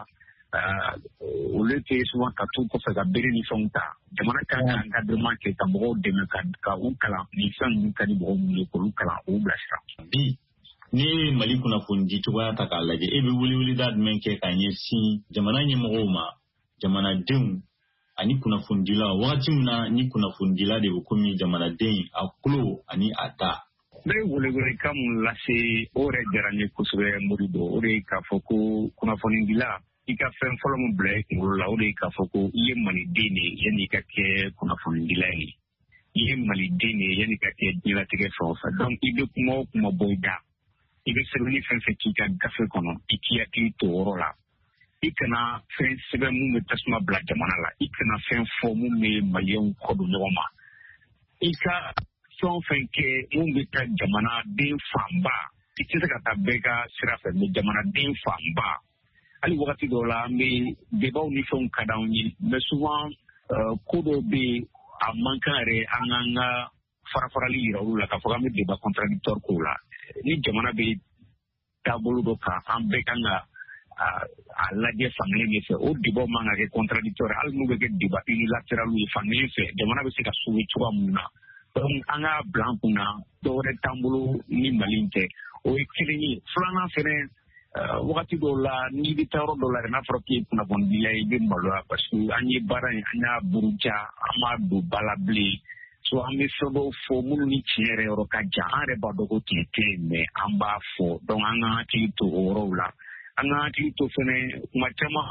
olu tɛ souvent ka t'u kɔfɛ ka bere ni fɛnw ta jamana kan ka encadrement kɛ ka mɔgɔw dɛmɛ ka u kalan ni fɛn ninnu ka di mɔgɔw minnu ye k'olu kalan k'u bilasira. Bi ni Mali kunnafoni cogoya ta k'a lajɛ e bɛ weleweleda jumɛn kɛ ka ɲɛsin jamana ɲɛmɔgɔw ma jamanadenw ani kunnafonidilaw wagati min na ni kunnafonidila de bɛ komi jamanaden a kulo ani a ta. N bɛ welewelekan mun lase o yɛrɛ diyara n ye kosɛbɛ Modibo o de ye k'a fɔ ko kunnafonidila i ka fɛn fɔlɔ min bila i kunkolo la o de ye k'a fɔ ko i ye maliden de ye yanni i ka kɛ kunnafonidila ye i ye maliden de ye yanni i ka kɛ diɲɛlatigɛ fɛn o fɛn donc i bɛ kuma o kuma bɔ i da i bɛ sɛbɛnni fɛn fɛn k'i ka gafe kɔnɔ i k'i hakili to o yɔrɔ la i kana fɛn sɛbɛn mun bɛ tasuma bila jamana la i kana fɛn fɔ mun bɛ maliyɛnw kɔ don ɲɔgɔn ma i ka fɛn o fɛn kɛ mun bɛ taa jamanaden fanba i tɛ se ka taa bɛɛ ka sira fɛ mais jamanaden fanba hali wagati dɔw la an bɛ débatw ni fɛnw ka d'anw ye mais souvent ko dɔw bɛ yen a man kan yɛrɛ an k'an ka farafarali yira olu la k'a fɔ k'an bɛ débat contradictoire k'o la ni jamana bɛ taabolo dɔ kan an bɛɛ kan ka a lajɛ fankelen de fɛ o débat man ka kɛ contradictoire hali n'u bɛ kɛ débat unilatéral ye fankelen fɛ jamana bɛ se ka sauver cogoya mun na donc an ka bila an kunna dɔwɛrɛ t'an bolo ni Mali in tɛ o ye kelen ye filanan fɛnɛ wagati dɔw la n'i bɛ taa yɔrɔ dɔw la n'a fɔra k'i ye kunnafonidila ye i bɛ maloya parce que an ye baara in an y'a buruja an m'a don ba la bilen so an bɛ fɛn dɔw fɔ minnu ni tiɲɛ yɛrɛ yɔrɔ ka jan an yɛrɛ b'a dɔn ko tiɲɛ tɛ yen mais an b'a fɔ donc an ka hakili to o yɔrɔw la an ka hakili to fɛnɛ kuma caman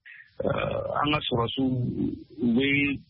an ka sɔrɔsiw u bɛ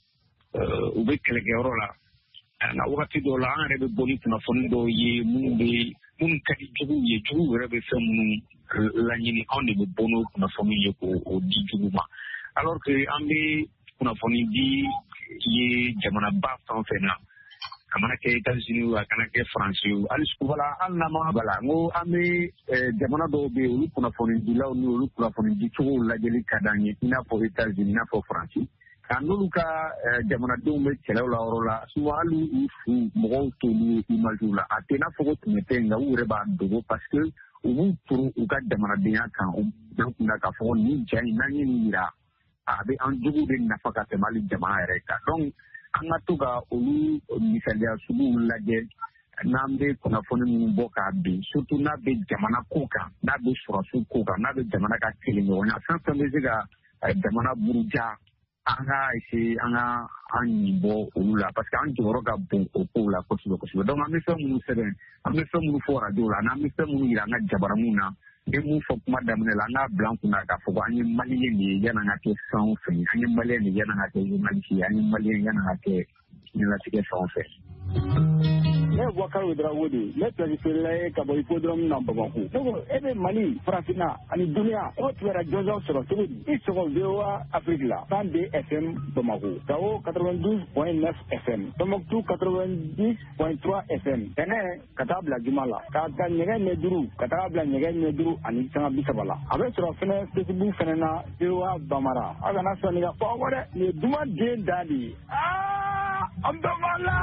u bɛ kɛlɛkɛyɔrɔ la nka wagati dɔw la an yɛrɛ bɛ bɔ ni kunnafoni dɔw ye minnu bɛ minnu ka di juguw ye juguw yɛrɛ bɛ fɛn minnu laɲini anw de bɛ bɔ n'o kunnafoni ye k'o di jugu ma alors que an bɛ kunnafoni di ye jamanaba fɛn o fɛn na a mana kɛ États-Unis a kana kɛ Faransi ye hali wala hali n'an ma bala n ko an bɛ jamana dɔw bɛ yen olu kunnafonidilaw ni olu kunnafoni dicogow lajɛli ka d'an ye i n'a fɔ États-Unis i n'a fɔ Faransi ka n'olu ka jamanadenw bɛ kɛlɛw la yɔrɔ la souvent hali u fu mɔgɔw t'olu image la a tɛ n'a fɔ ko tɛmɛ tɛ nka u yɛrɛ b'a dogo parce que u b'u turu u ka jamanadenya kan u bɛɛ kun na k'a fɔ nin ja in n'an ye nin yira a bɛ an jugu de nafa ka tɛmɛ hali jamana yɛrɛ kan donc an ka to ka olu misaliya suguw lajɛ n'an bɛ kunnafoni minnu bɔ k'a bin surtout n'a bɛ jamana ko kan n'a bɛ sɔrɔsiw ko kan n'a bɛ jamana ka kɛlɛɲɔgɔnya fɛn fɛn bɛ se ka jamana buruja an ka essayer an ka an ɲin bɔ olu la parce que an jɔyɔrɔ ka bon o kow la kosɛbɛ kosɛbɛ donc an bɛ fɛn minnu sɛbɛn an bɛ fɛn minnu fɔ radio la n'an bɛ fɛn minnu yira an ka jabaraninw na ni mun fɔ kuma daminɛ la an k'a bila an kunna k'a fɔ ko an ye maliyɛn de ye yan'an ka kɛ fɛn o fɛn an ye maliyɛn de ye yan'an ka kɛ journaliste ye an ye maliyɛn yan'an ka kɛ ɲɛnatigɛ fɛn o fɛn. Ne ye Boubacar Ouedraogo de ye ne planifiera ye ka bɔ hippodrome na Bamako donc e bɛ Mali farafinna ani duniya o tugura jɔnjɔn sɔrɔ cogo di i sɔgɔ V O A Afrique la cent deux F M Bamako Gao quatre-vingt-douze point neuf F M Tombouctou quatre-vingt-dix point trois F M Tɛnɛ ka taa bila Juma la ka ta ɲɛgɛn ɲɛ duuru ka taa bila ɲɛgɛn ɲɛ duuru ani sanga bi saba la a bɛ sɔrɔ fɛnɛ Facebook fɛnɛ na V O A Bamara a kana sɔnni ka fɔ aw dɛ nin ye duman den da de ye aa an bɛɛ b'a la.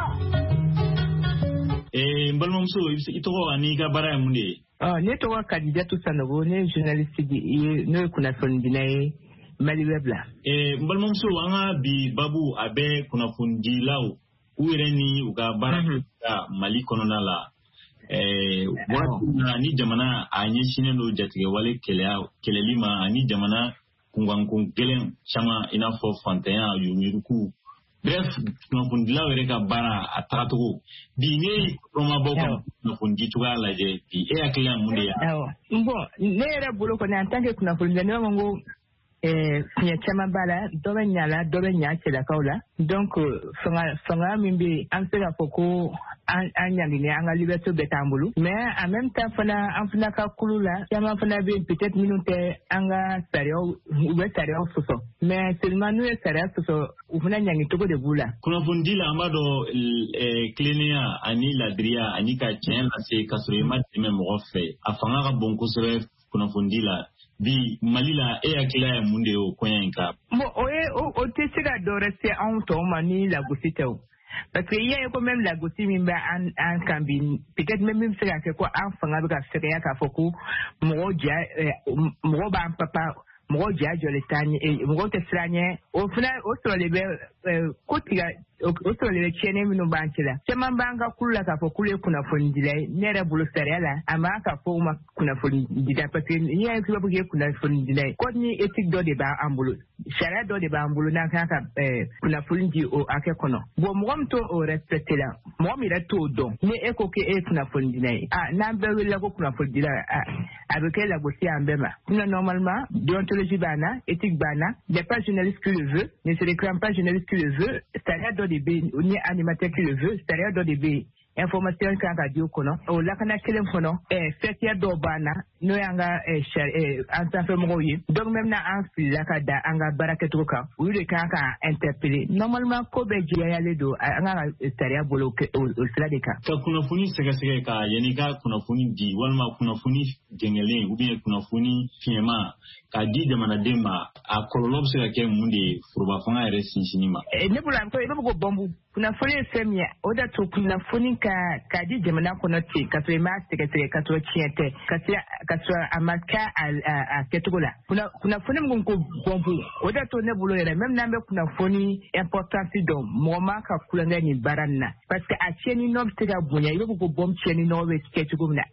Eh, mbalimamuso i tɔgɔ ani ka baara ye mun de ye? Ah, ne tɔgɔ Kadijatu Sanogo, ne ye journaliste ye, n'o ye kunnafoni dila ye Mali Web la. Eh, mbalimamuso an ka bi babu a bɛ kunnafoni dilaw u yɛrɛ ni u ka baara kɛ Mali kɔnɔna la. Eh, waati na ni jamana a ɲɛsinnen don jatigɛwale kɛlɛli ma ani jamana kunkanko gɛlɛn caman i n'a fɔ fantanya yuruku. Bref, kunnafoni dilaw yɛrɛ ka baara a tagacogo bi ne kɔrɔmabɔ ka kunnafoni di cogoya lajɛ bi e hakili la mun de ye? Bon, ne yɛrɛ bolo kɔni en tant que kunnafoni dilaw ne b'a fɔ ko fiɲɛ caman b'a la dɔ bɛ ɲa la dɔ bɛ ɲa cɛlakaw la donc fanga fanga min bɛ yen an bɛ se k'a fɔ ko an ɲangini an ka liberté bɛɛ t'an bolo mais en même temps fana an fana ka kulu la caman fana bɛ yen peut-être minnu tɛ an ka sariyaw u bɛ sariyaw sɔsɔ mais seulement n'u ye sariya sɔsɔ u fana ɲangi cogo de b'u la. Kunnafoni di la an b'a dɔn tilennenya ani ladiriya ani ka tiɲɛ lase ka sɔrɔ i ma dɛmɛ mɔgɔ fɛ a fanga ka bon kosɛbɛ kunnafoni di la. Bi Mali la e hakili ye mun de ye o koɲɛ in kan? Bon o ye o tɛ se ka dɔ wɛrɛ se anw tɔw ma ni lagosi tɛ o parce que i y'a ye ko même lagosi min bɛ an kan bi peut-être même min bɛ se ka kɛ ko an fanga bɛ ka fɛgɛya k'a fɔ ko mɔgɔw ja mɔgɔw b'an papa mɔgɔw ja jɔlen t'an ɲɛ mɔgɔw tɛ siran ɲɛ o fana o sɔrɔlen bɛ ko tigɛ o sɔrɔlen bɛ tiɲɛni minnu b'an cɛ la caman b'an ka kulu la k'a fɔ k'ulu ye kunnafoni dila ye ne yɛrɛ bolo sariya la a ma ka fɔ u ma kunnafoni dila parce que n'i y'a ye k'i b'a fɔ k'i ye kunnafoni dila ye code ni éthique dɔ de b'an bolo sariya dɔ de b'an bolo n'an kan ka kunnafoni di o hakɛ kɔnɔ bon mɔgɔ min t'o o respecté la mɔgɔ min yɛrɛ t'o dɔn ni e ko k'e ye kunnafoni dila ye a n'an bɛɛ wulila ko kunnafoni dila a bɛ kɛ lagosi an bɛɛ ma sinon normalement déontologie b'an na éthique b'an na n'est pas journaliste qui le veut ne se réclame pas journaliste qui le veut sariya dɔ de bɛ yen ni animateur qui le veut sariya dɔ de bɛ yen information kan ka di o kɔnɔ o lakana kelen kɔnɔ fɛtiya dɔw b'an na n'o y'an ka an sanfɛmɔgɔw ye donc même na an filila ka da an ka baara kɛcogo kan olu de kan ka interpeller normalement ko bɛɛ jiyayalen don an kan ka sariya bolo o sira de kan. Ka kunnafoni sɛgɛsɛgɛ ka yanni ka kunnafoni di walima kunnafoni jɛngɛlen ou bien kunnafoni fiɲɛma k'a di jamanaden ma a kɔlɔlɔ bɛ se ka kɛ mun de ye foroba fanga yɛrɛ sinsinni ma? Ne bolo a bɛ fɔ i b'a fɔ ko bɔnbu kunnafoni ye fɛn min ye o de to kunnafoni ka k'a di jamana kɔnɔ ten ka sɔrɔ i m'a sɛgɛsɛgɛ ka sɔrɔ tiɲɛ tɛ ka sɔrɔ a ma kɛ a kɛcogo la kunnafoni min ko bɔnbu o de to ne bolo yɛrɛ même n'an bɛ kunnafoni importance dɔn mɔgɔ ma ka kulonkɛ nin baara nin na parce que a tiɲɛni nɔ bɛ se ka bonya i b'a fɔ ko bɔnbu tiɲɛni nɔ bɛ kɛ cogo min na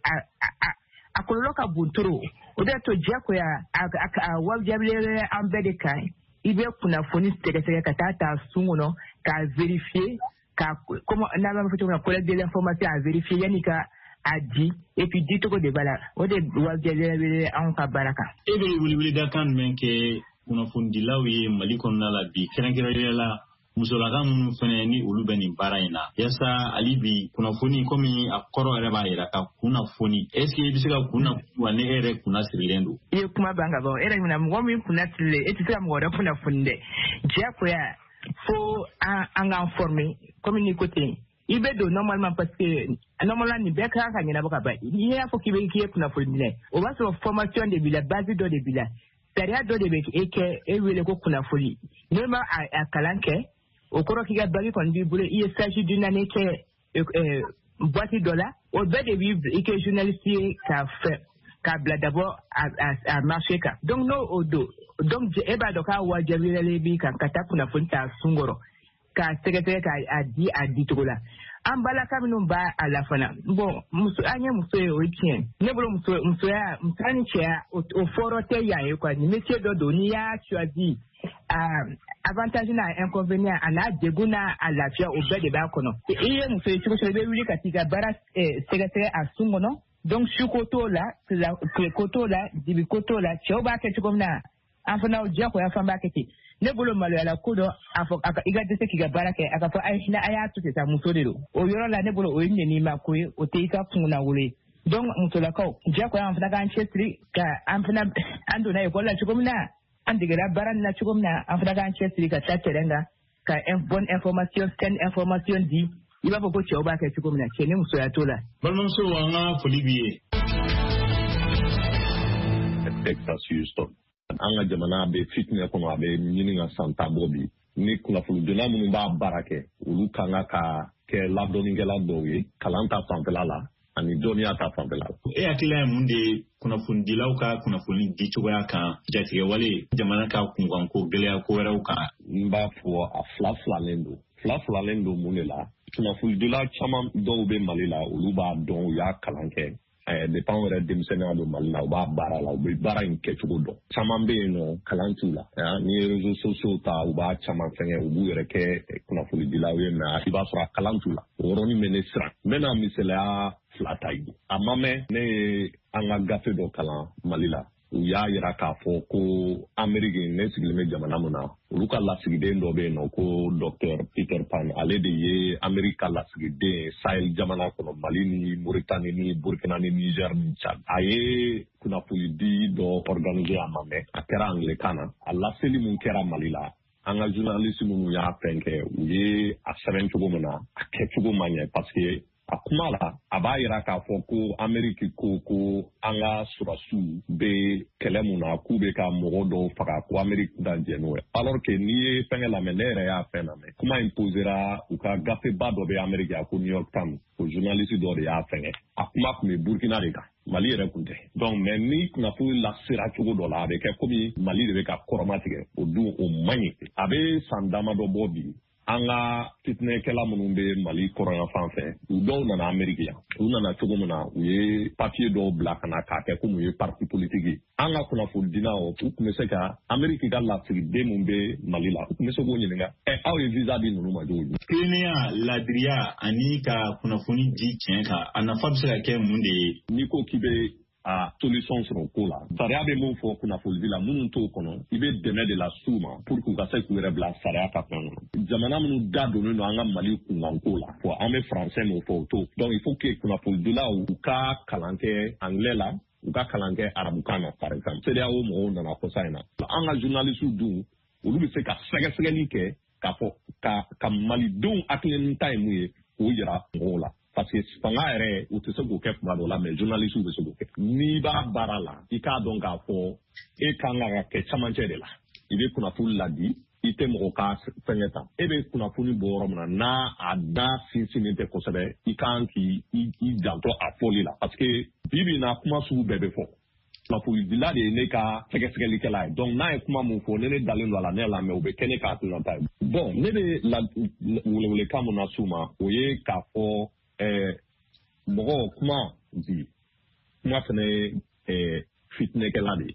a kɔlɔlɔ ka bon trop o de to diyagoya a wajibiya an bɛɛ de kan i bɛ kunnafoni sɛgɛsɛgɛ ka taa ta sun kɔnɔ k'a vérifier ka comme n'a b'a fɔ cogo min na collecte de l'information à vérifier yanni ka a di et puis di cogo de b'a la o de wajibiya bɛ anw ka baara kan. E bɛ weleweleda kan jumɛn kɛ kunnafonidilaw ye Mali kɔnɔna la bi kɛrɛnkɛrɛnnenya la musolaka minnu fana ni olu bɛ nin baara in na yasa hali bi kunnafoni komi a kɔrɔ yɛrɛ b'a yira ka kunnafoni est-ce que i bɛ se ka kunnafoni wa ne e yɛrɛ kunna sirilen don? I ye kuma ban ka ban e yɛrɛ ɲininka mɔgɔ min kunna sirilen e tɛ se ka mɔgɔ wɛrɛ kunnafoni dɛ diyagoya fo an k'an former comme ni ko ten i bɛ don normalement parce que normalement nin bɛɛ kan ka ɲɛnabɔ ka ban n'i y'a fɔ k'i bɛ k'i ye kunnafoni dila o b'a sɔrɔ formation de b'i la base dɔ de b'i la sariya dɔ de bɛ e kɛ e wele ko kunnafoni ne ma a kalan kɛ o kɔrɔ k'i ka bagi kɔni b'i bolo i ye stage d'une année kɛ boîte dɔ la o bɛɛ de b'i i kɛ journaliste ye k'a fɛ k'a bila d'abord a marché kan donc n'o o don donc e b'a dɔn k'a wajibiyalen b'i kan ka taa kunnafoni ta sun kɔrɔ k'a sɛgɛsɛgɛ k'a di a di cogo la an balaka minnu b'a a la fana bon muso an ye muso ye o ye tiɲɛ ne bolo muso musoya musoya ni cɛya o fɔrɔ tɛ yan ye quoi ni métier dɔ don n'i y'a choisi avantage n'a inconvénient a n'a degun n'a a lafiya o bɛɛ de b'a kɔnɔ i ye muso ye cogo cogo i bɛ wuli ka t'i ka baara sɛgɛsɛgɛ a sun kɔnɔ donc su ko t'o la tile ko t'o la dibi ko t'o la cɛw b'a kɛ cogo min na an fana diyagoya fan b'a kɛ ten ne bolo maloyala ko dɔ a fɔ i ka dɛsɛ k'i ka baara kɛ a ka fɔ ayi a y'a to ten sa muso de don o yɔrɔ la ne bolo o ye ɲɛnima ko ye o tɛ i ka kunna wolo ye donc musolakaw diyagoya an fana k'an cɛsiri ka an fana an donna ekɔli la cogo min na an degera baara nin na cogo min na an fana k'an cɛsiri ka taa terrain kan ka bonne information saine information di i b'a fɔ ko cɛw b'a kɛ cogo min na cɛ ni musoya t'o la. balimamuso an ka foli b'i ye. Texas Houston. An ka jamana bɛ fitinɛ kɔnɔ a bɛ ɲini ka san tan bɔ bi ni kunnafoni donna minnu b'a baara kɛ olu kan ka kɛ ladɔnnikɛla dɔw ye kalan ta fanfɛla la ani dɔnniya ta fanfɛla la. E hakilila ye mun de kunnafonidilaw ka kunnafoni di cogoya kan jatigɛwale jamana ka kunkanko gɛlɛya ko wɛrɛw kan. N b'a fɔ a fila filalen don fila filalen don mun de la kunnafonidila caman dɔw bɛ Mali la olu b'a dɔn u y'a kalan kɛ. Depuis an yɛrɛ denmisɛnninya don Mali la u b'a baara la u bɛ baara in kɛcogo dɔn caman bɛ yen nɔ kalan t'u la ni ye réseaux sociaux ta u b'a caman fɛngɛ u b'u yɛrɛ kɛ kunnafonidilaw ye mais i b'a sɔrɔ a kalan t'u la o yɔrɔnin bɛ ne siran n bɛna misaliya fila ta yi a ma mɛn ne ye an ka gafe dɔ kalan Mali la u y'a yira k'a fɔ ko Amérique ne sigilen bɛ jamana min na olu ka lasigiden dɔ bɛ yen nɔ ko docteur Peter Pan ale de ye Amérique ka lasigiden Sahel jamana kɔnɔ Mali ni Mauritanie ni Burkina ni Niger ni Tchad a ye kunnafoni di dɔ organiser a ma mɛn a kɛra anglais na a laseli mun kɛra Mali la an ka journaliste minnu y'a fɛn kɛ u ye a sɛbɛn cogo min na a kɛcogo ma ɲɛ parce que a kuma la a b'a yira k'a fɔ ko Amérique ko ko an ka surasiw bɛ kɛlɛ mun na k'u bɛ ka mɔgɔ dɔw faga ko Amérique dan jɛ n'o ye alors que n'i ye fɛngɛ lamɛn ne yɛrɛ y'a fɛn lamɛn kuma in posera u ka gafeba dɔ bɛ Amérique a ko New York Times o journaliste dɔ de y'a fɛngɛ a kuma tun bɛ Burkina de kan Mali yɛrɛ kun tɛ donc mais ni kunnafoni lasera cogo dɔ la a bɛ kɛ komi Mali de bɛ ka kɔrɔmatigɛ o dun o man ɲi a bɛ san damadɔ bɔ bi an ka fitinɛkɛla minnu bɛ Mali kɔrɔyan fan fɛ u dɔw nana Amérique yan u nana cogo min na u ye papier dɔw bila ka na k'a kɛ komi u ye parti politique ye an ka kunnafonidilaw u tun bɛ se ka Amérique ka lasigiden min bɛ Mali la u tun bɛ se k'o ɲininka ɛ aw ye visa di ninnu ma cogo di. Kilennenya ladiriya ani ka kunnafoni di tiɲɛ kan a nafa bɛ se ka kɛ mun de ye. N'i ko k'i bɛ a solution sɔrɔ ko la sariya bɛ mun fɔ kunnafonidi la minnu t'o kɔnɔ i bɛ dɛmɛ de la s'u ma pour que u ka se k'u yɛrɛ bila sariya ka fɛn kɔnɔ jamana minnu da donnen don an ka Mali kunkanko la fɔ an bɛ français min fɔ o t'o donc il faut que kunnafonidilaw u ka kalan kɛ anglais la u ka kalan kɛ arabukan na par exemple C E D E A O mɔgɔw nana fɔ sa in na an ka journalistes dun olu bɛ se ka sɛgɛsɛgɛli kɛ k'a fɔ ka ka malidenw hakilinata ye mun ye k'o yira mɔgɔw la. Parce que fanga yɛrɛ u tɛ se k'o kɛ kuma dɔ la mais journaliste bɛ se k'o kɛ n'i b'a baara la i k'a dɔn k'a fɔ e kan ka kɛ camancɛ de la i bɛ kunnafoni ladi i tɛ mɔgɔ ka fɛngɛ ta e bɛ kunnafoni bɔ yɔrɔ min na n'a a da sinsinnen tɛ kosɛbɛ i kan k'i i janto a fɔli la parce que bi bi in na kuma sugu bɛɛ bɛ fɔ kunnafonidila de ye ne ka sɛgɛsɛgɛlikɛla ye donc n'a ye kuma mun fɔ ne ne dalen don a la ne y'a lamɛn o bɛ kɛ ne k'a tilalanta ye bon ne bɛ la welewelekan mun na s'u ma o ye k'a fɔ Eh, mɔgɔ kuma di kuma fana ye eh, fitinɛkɛla de ye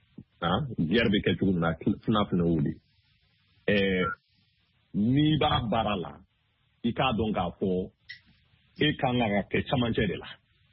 ah, guerre bɛ kɛ cogo min na fina fana y'o de eh, n'i b'a baara la i k'a dɔn k'a fɔ e kan ka kɛ camancɛ de la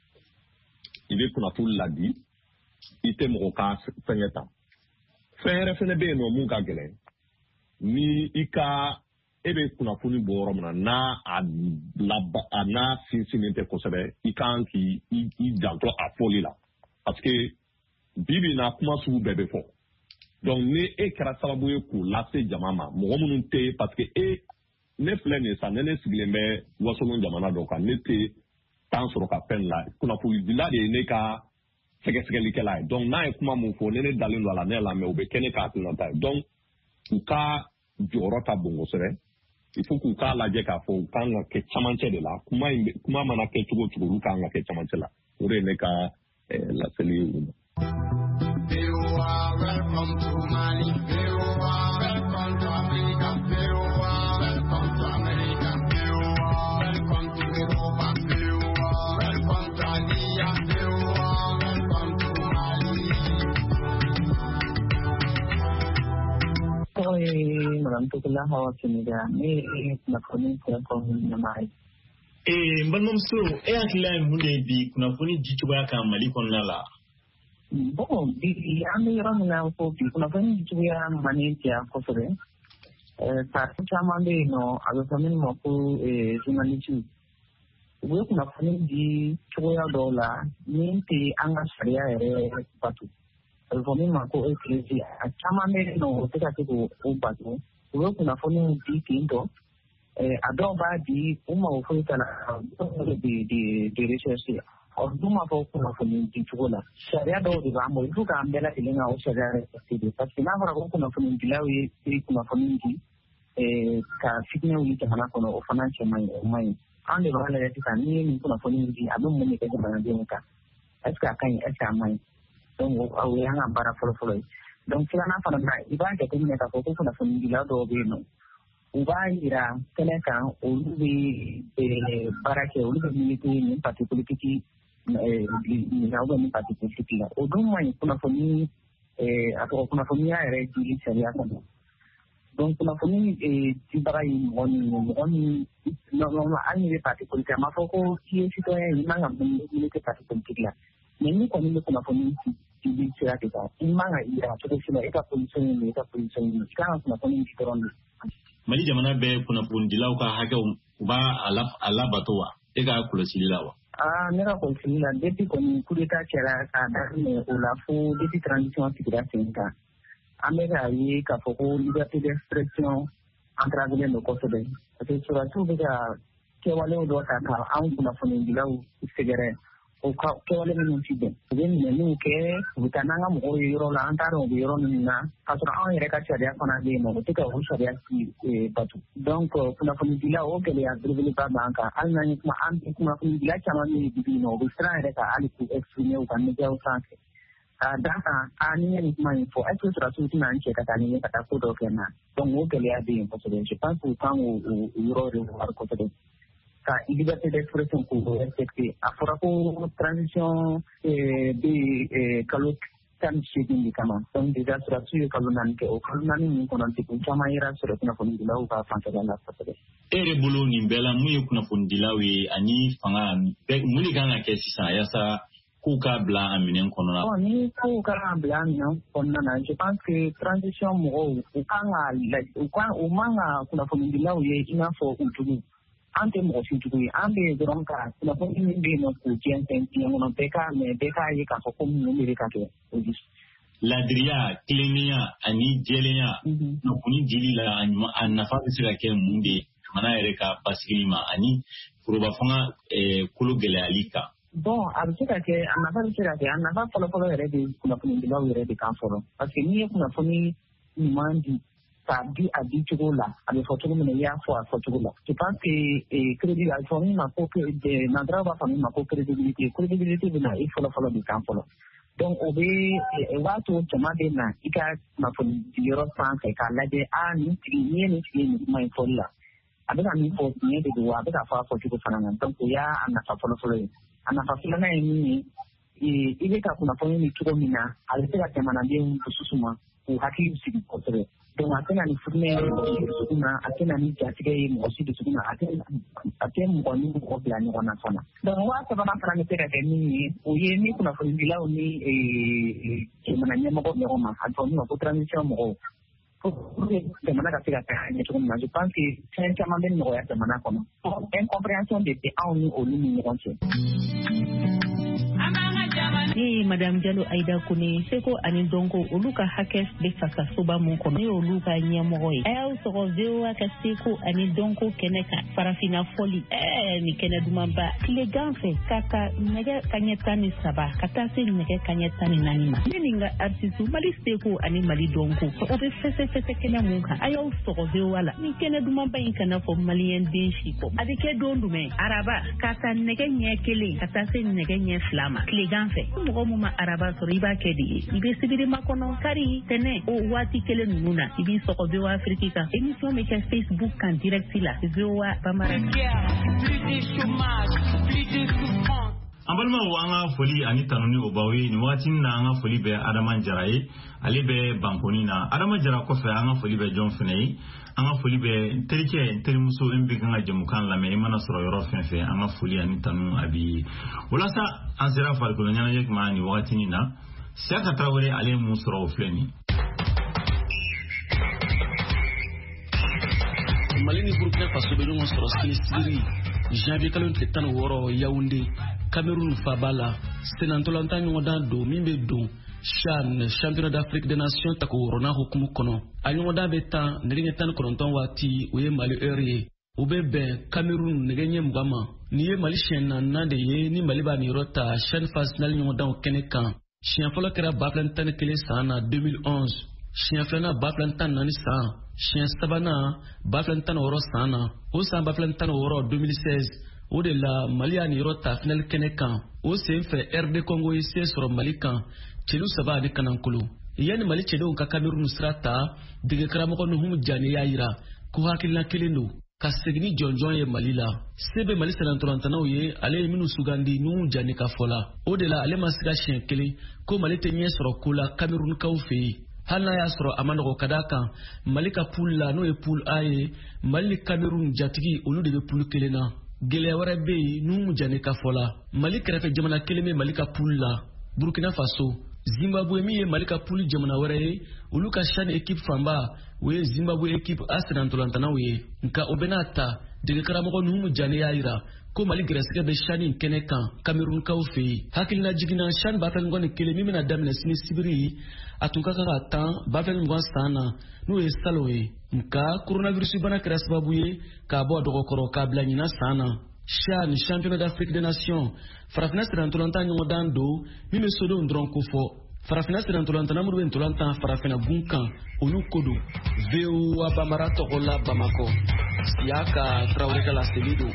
i bɛ kunnafoni ladi i tɛ mɔgɔ ka fɛngɛ ta fɛn yɛrɛ fana bɛ yen nɔ mun ka gɛlɛn ni i ka e bɛ kunnafoni bɔ yɔrɔ min na n'a a laba a n'a sinsinnen tɛ kosɛbɛ i kan k'i i janto a fɔli la parce que bi bi in na kuma sugu bɛɛ bɛ fɔ donc ni e kɛra sababu ye k'o lase jama ma mɔgɔ minnu tɛ parce que e ne filɛ nin ye sa ne ne sigilen bɛ wasolon jamana dɔ kan ne tɛ temps sɔrɔ ka fɛn la kunnafonidila de ye ne ka sɛgɛsɛgɛlikɛla ye donc n'a ye kuma mun fɔ ne ne dalen don a la ne y'a lamɛn o bɛ kɛ ne k'a tilalanta ye donc u ka jɔyɔrɔ ta bon kosɛbɛ il faut k'u k'a lajɛ k'a fɔ u kan ka kɛ camancɛ de la kuma in kuma mana kɛ cogo o cogo olu kan ka kɛ camancɛ la o de ye ne ka laseli ye u ma. Welcome to Mali, welcome to Africa, welcome to America, welcome to Europa, welcome to Asia, welcome to Mali. Tôi Madam Tukula Hawa Siniga, me na koni kwa koni na mai. Eh, mbanumso, e akila munde bi kuna koni jichuba ka Mali konna la. Bon, di ame ron na ko bi kuna koni jichuba mani tia ko sore. Eh, sa chama be no alo samin mo ko eh journalist. We kuna koni di chuba dola, minti anga sharia ere patu. Alfoni mako eklesi achamane no teka teko ubatu uwe kuna foni di kindo eh adoba di uma ofuta la di di di research or duma fo kuna foni di chola sharia do di bamo ifuka ambela ilenga o sharia di parce na fara kuna foni dilawi di kuna foni di eh ka fitne wi ta hana kono o financial mai mai ande ba la ti kan ni kuna foni di abun mun ne ke bana di ka eska kan eska mai donc aw yang ambara folo folo donc cela na fana na iba ke ko ne ka ko ko na fon dila do be no uba ira kene kan o lubi e barake o lubi ni ko ni parti politique e ni na o ni parti politique la o dum mai kuna foni e ato kuna foni ya ere di seria kan donc kuna foni e ti barai on on no no ani de parti politique ma foko ki e sito e manga ni ke parti politique la ni ko ni kuna foni di sera kita imanga ira to sila eka position ni eka position ni kana kuna koni ndikoronde Mali jamana be kuna pundilaw ka hake uba ala ala batowa eka kulosilawa ah nera kulosila depuis koni kudeta kera ka darne olafo depuis transition sikira senka amega yi ka foko liberté d'expression entraver no kosobe parce que surtout bega ke wale do ta ka an kuna foni dilaw segere o ka ke wale min tibe ben ne ke butananga mo yoro la antaro yoro na kasura an yere ka charia kona de mo to ka o charia ki batu donc kuna fami dila o ke ya dribble ba banka alna ni kuma an kuma fami dila chama ni bi no bu stra yere ka ali ku exprime o kan ne ja o sanke a data ani ni kuma info a to tra tu na nche ka tani ka ta ko do ke na donc o ke ya de ko je pense que quand o yoro re war ko de ka liberté d'expression ko respecté afora ko transition eh de eh kalot tan shedin kama donc déjà sur la kalunan ke o kalunan ni ko nan tipu chama ira sur na ko ndila o ka fanta la patade ere bulu ni bela mu kuna fundilawi ani fanga be muli ganga ke sisa yasa ku ka bla aminen kono na oh ni ku ka bla no kono na je pense que transition mo o kanga o kwa o manga kuna fundilawi ina fo utugu ante mo situi ambe dronka na ko ni be no ku tien ten tien no peka me peka yi ka ko mu ni ka ke ladria klinia ani jelenia no kuni jili la an nafa sira ke munde mana ere ka pasilima ani kuruba fanga e kulu gele alika bon abika ke an nafa sira ke an nafa polo polo ere de kuna kuni dilaw ere de kan foro parce que ni kuna foni mandi di adi chogola ade foto mene ya fo fotogola je pense que crédit alfoni ma ko que de nadra ba fami ma ko crédibilité crédibilité de na il faut la follow du camp follow donc obe e wato chama de na ika ma fo di euro franc ka la de a ni ni ni ni mai folla abena mi fo ni de wa abena fa foto ko fana donc ya ana fa follow follow ana fa fila na ni e ile ka kuna fo ni tuko mina alitaka chama na de kususuma ku hakili sigi ko tere donc atena ni furne sukuna atena ni jatige mo si de sukuna atena atena mo ni ko plan ni wana sana donc wa sa bana fara ni tera ni o ye ni kuna fo bila ni e ke mana nyama ko mo ma ato ni ko transition mo ko de mana ka tira ka ni to na je pense que c'est chama ben mo ya mana ko no incompréhension de te a ni o ni ni ko che amanga ja ni Madame Diallo Aïda Kone seko ani donko oluka hakes be faka soba mun kono ni oluka nyamoro yi ayaw soko vewa ka seko ani donko keneka farafina foli eh ni kene dumamba le ganfe kaka nege kanyeta ni saba kata se nege kanyeta ni nanima ni nga artistu mali seko ani mali donko o be fese fese kene mun ka ayaw soko vewa la ni kene dumamba in kana fo malien den shiko adike dondume araba kata nege nyekele kata se nege nye flama le ganfe mo mo ma araba so riba kedi ibe sibiri makono kari tene o wati kele nuna ibi soko vewa afrika émission me ke Facebook kan direct la vewa pamara Ambalma wanga foli ani tanuni obawe ni watin na anga foli be Adama Jaraye ale be bankoni na Adama Jara ko fe anga foli be John Feney anga foli be terike terimuso embe kanga jemukan la me imana soro yoro fenfe anga foli ani tanu abi wala sa ansera fal ko nyana yek mani watini na Saka Traoré ale mu soro fleni Malini Burkina Faso be no soro siri Janvier kalon tetan woro Yaoundé Cameroun Fabala Senantolantan ngoda do mimbe do Chan championnat d'Afrique des nations tako rona hukumu kono anyoda beta ndenge tan koronton wati uye Mali erie ubebe Cameroun ngenye mgama niye Mali chena nande ye ni Mali ba ni rota Chan final ngoda keneka chien folo kera baflantan kele sana deux mille onze chien flana baflantan nani sa chien sabana baflantan oro sana o sa baflantan oro deux mille seize o de la Mali ani rota final keneka o se fait R D Congo ici sur Mali kan chelu saba de kanankulu yani Mali chelu ka Cameroun strata dige karamoko no hum jani yaira ko hakilna kelendo ka segni jonjon ye Mali la sebe Mali sanantolantana ye ale minu sugandi nu jani ka fola o de la ale masika chien kele ko Mali tenye soro kula Cameroun ka ufe hala ya soro amano kadaka Mali ka pulla no e pull aye Mali Cameroun jatigi olu de pull kelena gele wara be nu jani ka fola Mali krefe jamana keleme Mali ka pulla Burkina Faso Zimbabwe mi ye Mali ka pull jamana wara ye olu ka shan équipe famba we Zimbabwe équipe asinantolantana we nka obenata de karamoko nu jani yaira ko Mali gresike be shani kenekan Cameroun ka ufe hakilina jigina shan bafel ngone kele mimi na damne sini sibiri atunka ka tan bafel ngwan sana no e salowe nka coronavirus bana kra sababu ye ka bo dogokoro ka blanyina sana Chan championnat d'Afrique des nations farafina sirantolanta nyodando mimi sodo ndron kufo farafina sirantolanta namuru entolanta farafina gunkan onu kodo veo abamarato ola bamako siaka Traoré kala selido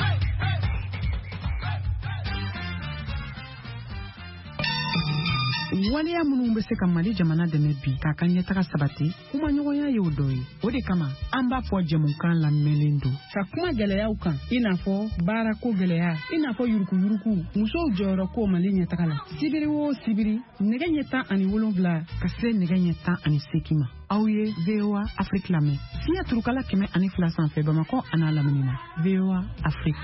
waliya minnu bɛ se ka Mali jamana dɛmɛ bi k'a ka ɲɛtaga sabati kuma ɲɔgɔnya ye o dɔ ye o de kama an b'a fɔ jɛmukan lamɛnlen don ka kuma gɛlɛyaw kan i n'a fɔ baarako gɛlɛya i n'a fɔ yurukuyuruku musow jɔyɔrɔ ko Mali ɲɛtaga la sibiri o sibiri nɛgɛ ɲɛ tan ani wolonwula ka se nɛgɛ ɲɛ tan ani seegin ma aw ye V O A Afrique lamɛn siɲɛ turukala kɛmɛ ani fila sanfɛ Bamakɔ a n'a lamini na V O A Afrique.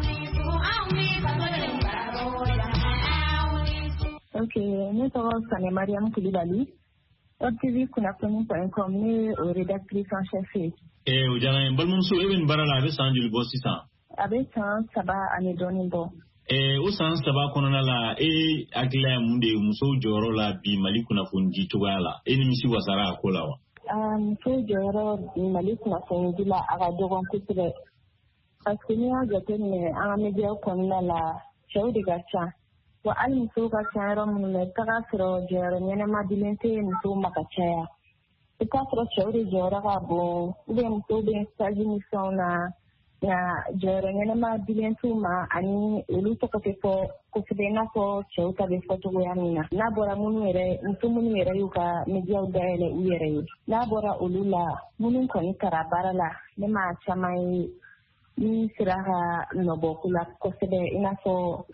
Ok, ne tɔgɔ Sane Mariam Kulibali, O T V kunnafoni point com ne o rédactrice en chef ye. Eh, o diyara n ye balimamuso e bɛ nin baara la a bɛ san joli bɔ sisan? A bɛ san saba ani dɔɔnin bɔ. Eh, o san saba kɔnɔna la e hakilila ye mun de ye musow jɔyɔrɔ la bi Mali kunnafoni di cogoya la e nimisi wasara a ko la wa? Ah, musow jɔyɔrɔ bi Mali kunnafoni di la a ka dɔgɔn kosɛbɛ parce que n'i y'a jateminɛ an ka médiaw kɔnɔna la cɛw de ka ca. Wa hali musow ka ca yɔrɔ minnu na i bɛ taga sɔrɔ jɔyɔrɔ ɲɛnama dilen tɛ musow ma ka caya i bɛ taga sɔrɔ cɛw de jɔyɔrɔ ka bon ubiyɛn musow bɛ stage ni fɛnw na nka jɔyɔrɔ ɲɛnama dilen t'u ma ani olu tɔgɔ tɛ fɔ kosɛbɛ i n'a fɔ cɛw ta bɛ fɔ cogoya min na n'a bɔra minnu yɛrɛ muso minnu yɛrɛ y'u ka médiaw dayɛlɛ u yɛrɛ ye n'a bɔra olu la minnu kɔni taara baara la ne ma caman ye min sera ka nɔbɔ ko la kosɛbɛ i n'a fɔ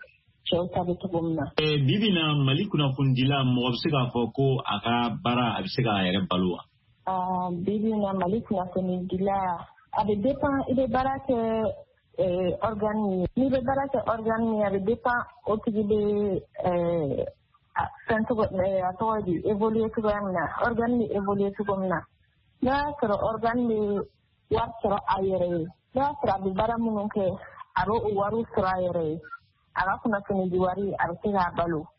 bibi na Mali kunnafonidila mɔgɔ bɛ se k'a fɔ ko a ka baara a bɛ se k'a yɛrɛ balo wa? bibi na Mali kunnafonidila a bɛ dépend i bɛ baara kɛ organe min ye n'i bɛ baara kɛ organe min ye a bɛ dépend o tigi bɛ fɛn cogo a tɔgɔ di évoluer cogoya min na organe bɛ évoluer cogo min na n'a y'a sɔrɔ organe bɛ wari sɔrɔ a yɛrɛ ye n'a y'a sɔrɔ a bɛ baara minnu kɛ a bɛ o wariw sɔrɔ a yɛrɛ ye a ka kunnafoni di wari a bɛ se k'a balo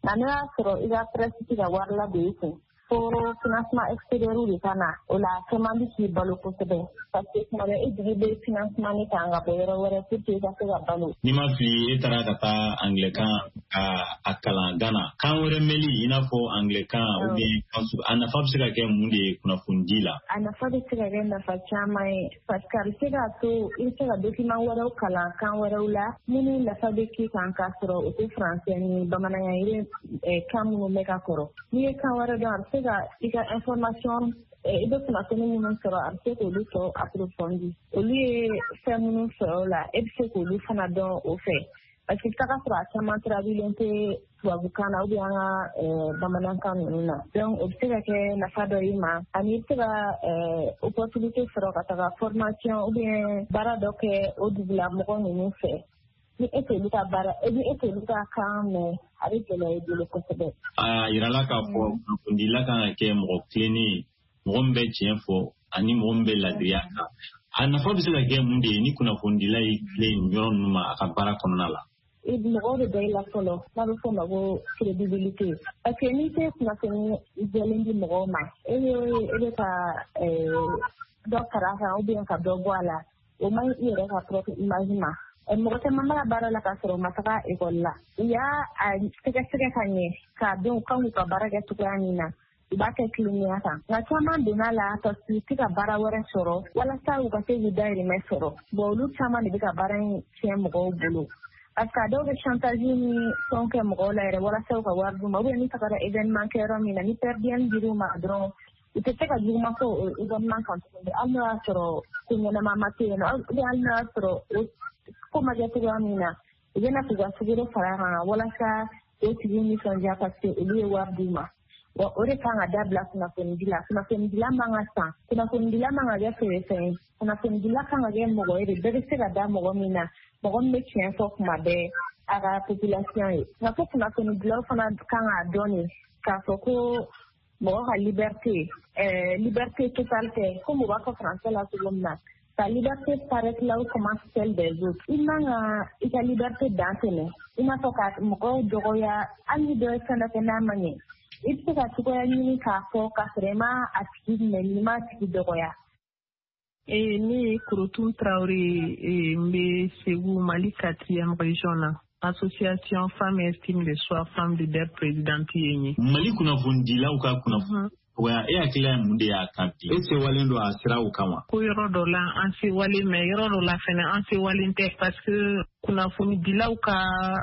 Nana soro iga presi ga warla de iko. Pour financement extérieur ou kana ola kemandi ki balu ko sebe parce que ma e dibe financement ni tanga bo yoro wore pour que ça ga balu ni ma fi etara kata anglican a akala Ghana kan wore meli ina fo anglican ou bien kansu ana fabse ga ke mundi kuna fundila ana fabse ga genda fa chama parce que c'est ga to il se ga document wore kala kan wore ula mini la fabe ki kan kasro o français ni bamana ya e kamu meka koro ni kan wore do ga ika information e do na ko ni mon soro arte ko lu to approfondi o li fe mon soro la e se ko lu fana do o fe parce que ta ka sura chama travilente wa bukana u bianga e bamanan kan na donc observe que na fado ima ani tira opportunité soro ka ta formation ou bien bara do ke o dubla mo ko ni fe ni e ko lu ta bara e ni e ko lu ta kan avec le le concept ah irala ka fo fundila kan ke mo klini mo mbe tiempo ani mo mbe la diaka ana fo bisa ke munde ni kuna fundila i clean yoron numa akabara konala e di mo de la solo la ro fo go credibilité parce que ni te na ko ni jelendi mo ma e e ka eh dokara ha o bien ka do wala o mai ire ka propre imagine e mo te mama bara la ka soro masaka e kolla ya a tega tega kanye ka don kan ka bara ga tukani na ba ka klinia ka na chama dina la to tika bara wore soro wala sa u ka te vidai me soro bo lu chama ni ka bara che mo go bulu aka do ga chantage ni son ke mo la re wala sa ka wardu mo ni ka bara événement ke ro mi na ni perdian biru ma dro ite teka juma ko événement kan alna soro kunya na mama te no alna soro kuma ga tuwa mina yana tuwa sigiro farara wala sa e tini sonja parce ele warduma wa ore kanga dabla kuna kundila kuna kundila manga sa kuna kundila manga ya fese kuna kundila kanga ga mo ere debe se ga da mo mina mo me chien so kuma be aga population e na ko kuna kundila fana kanga doni ka ko mo ha liberté eh liberté totale comme va ko français la seconde. Ta liberté s'arrête là où commence celle des autres. Il n'a pas la liberté d'enseigner. Il n'a pas qu'à me dire ani de sana kena manye. Il faut que tu sois ni ka fo ka vraiment active mais ni ma ti de roya. Et ni Kurutum Traoré et me Segou Mali quatrième région là. Association Femmes et Estime de Soi Femmes Leader Présidente Yeni. Mali kuna fundila uka kuna wa e akila munde ya kampi ese wale ndo asira ukama ko yoro dola ansi wale me yoro dola fene ansi wale nte parce que kuna funi dilaw ka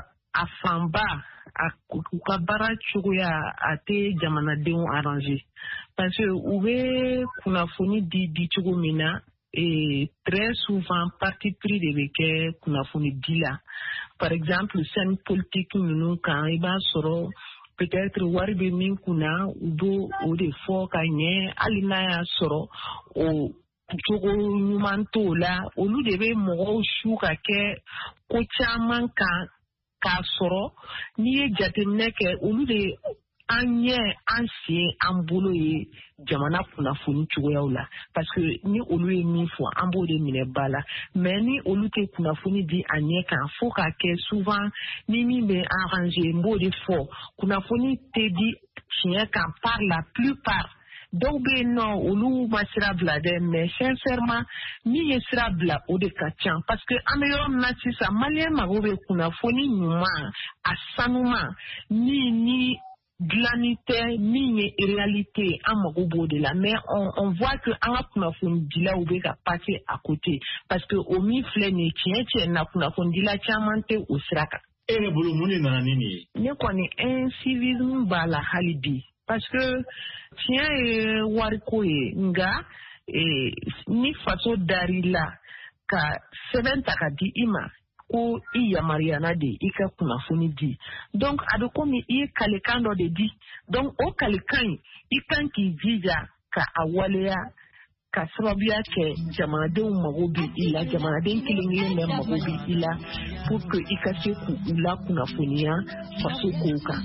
afamba akuka bara chugu ya ate jamana denw arranger parce que ube kuna funi di di chugu mina et très souvent parti pris de beke kuna funi dila par exemple scène politique nous quand iba soro peut-être wari be min kuna udo o de fo kanye alina ya soro o jogo nyumanto la olu de be mo shu ka ke ko chaman ka ka soro ni jate neke olu de anye ansie ambolo ye jamana kuna funi chugoya ula parce que ni olu e mi fo ambo de mine bala mais ni olu te kuna funi di anye kan fo ka ke souvent ni mi be arranger mbo de fo kuna funi te di chien kan par la plupart donc be non olu masira blade mais sincèrement ni yesira bla o de kachan parce que ameyo na sisa malien magobe kuna funi nyuma asanuma ni ni glanité ni réalité à Marobo de la mer on, on voit que en a kuna fundila ou beka passer à côté parce que au mi flene tien tien na kuna fundila chamante au sraka ere bulu muni na nini ne koni incivisme bala halibi parce que tien e wariko e nga e ni faso darila ka seven takadi ima ko iya mariana de ika kuna funi di donc ado komi i kalekando de di donc o kalekan ikan ki jija ka awaleya ka sababiya ke jamanadenw mago bi ila jamanaden kelen ne mago bi ila pour que ika se ku ula kuna funiya faso ko kan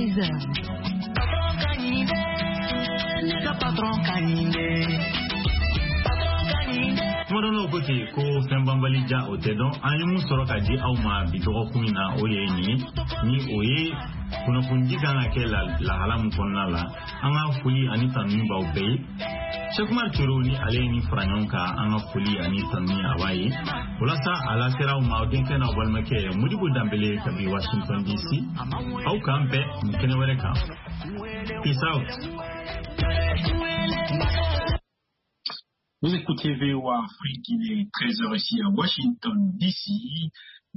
patron kaninde Modono kote ko fembambali ja otedon ani mu soro ka di au ma bitogo kumina oye ni ni oye kunnafoni kan ka kɛ lahala min kɔnɔna la an ka foli ani tanuni b'aw bɛɛ ye Cheikhoumar Thioro ni ale ni fara ɲɔgɔn kan an ka foli ani tanuni a b'a ye walasa a lasera aw ma aw denkɛ n'aw balimakɛ Modibo Dembele kabi Washington D C aw k'an bɛɛ nin kɛnɛ wɛrɛ kan peace out. Vous écoutez V O A Afrique, il est treize heures ici à Washington D C.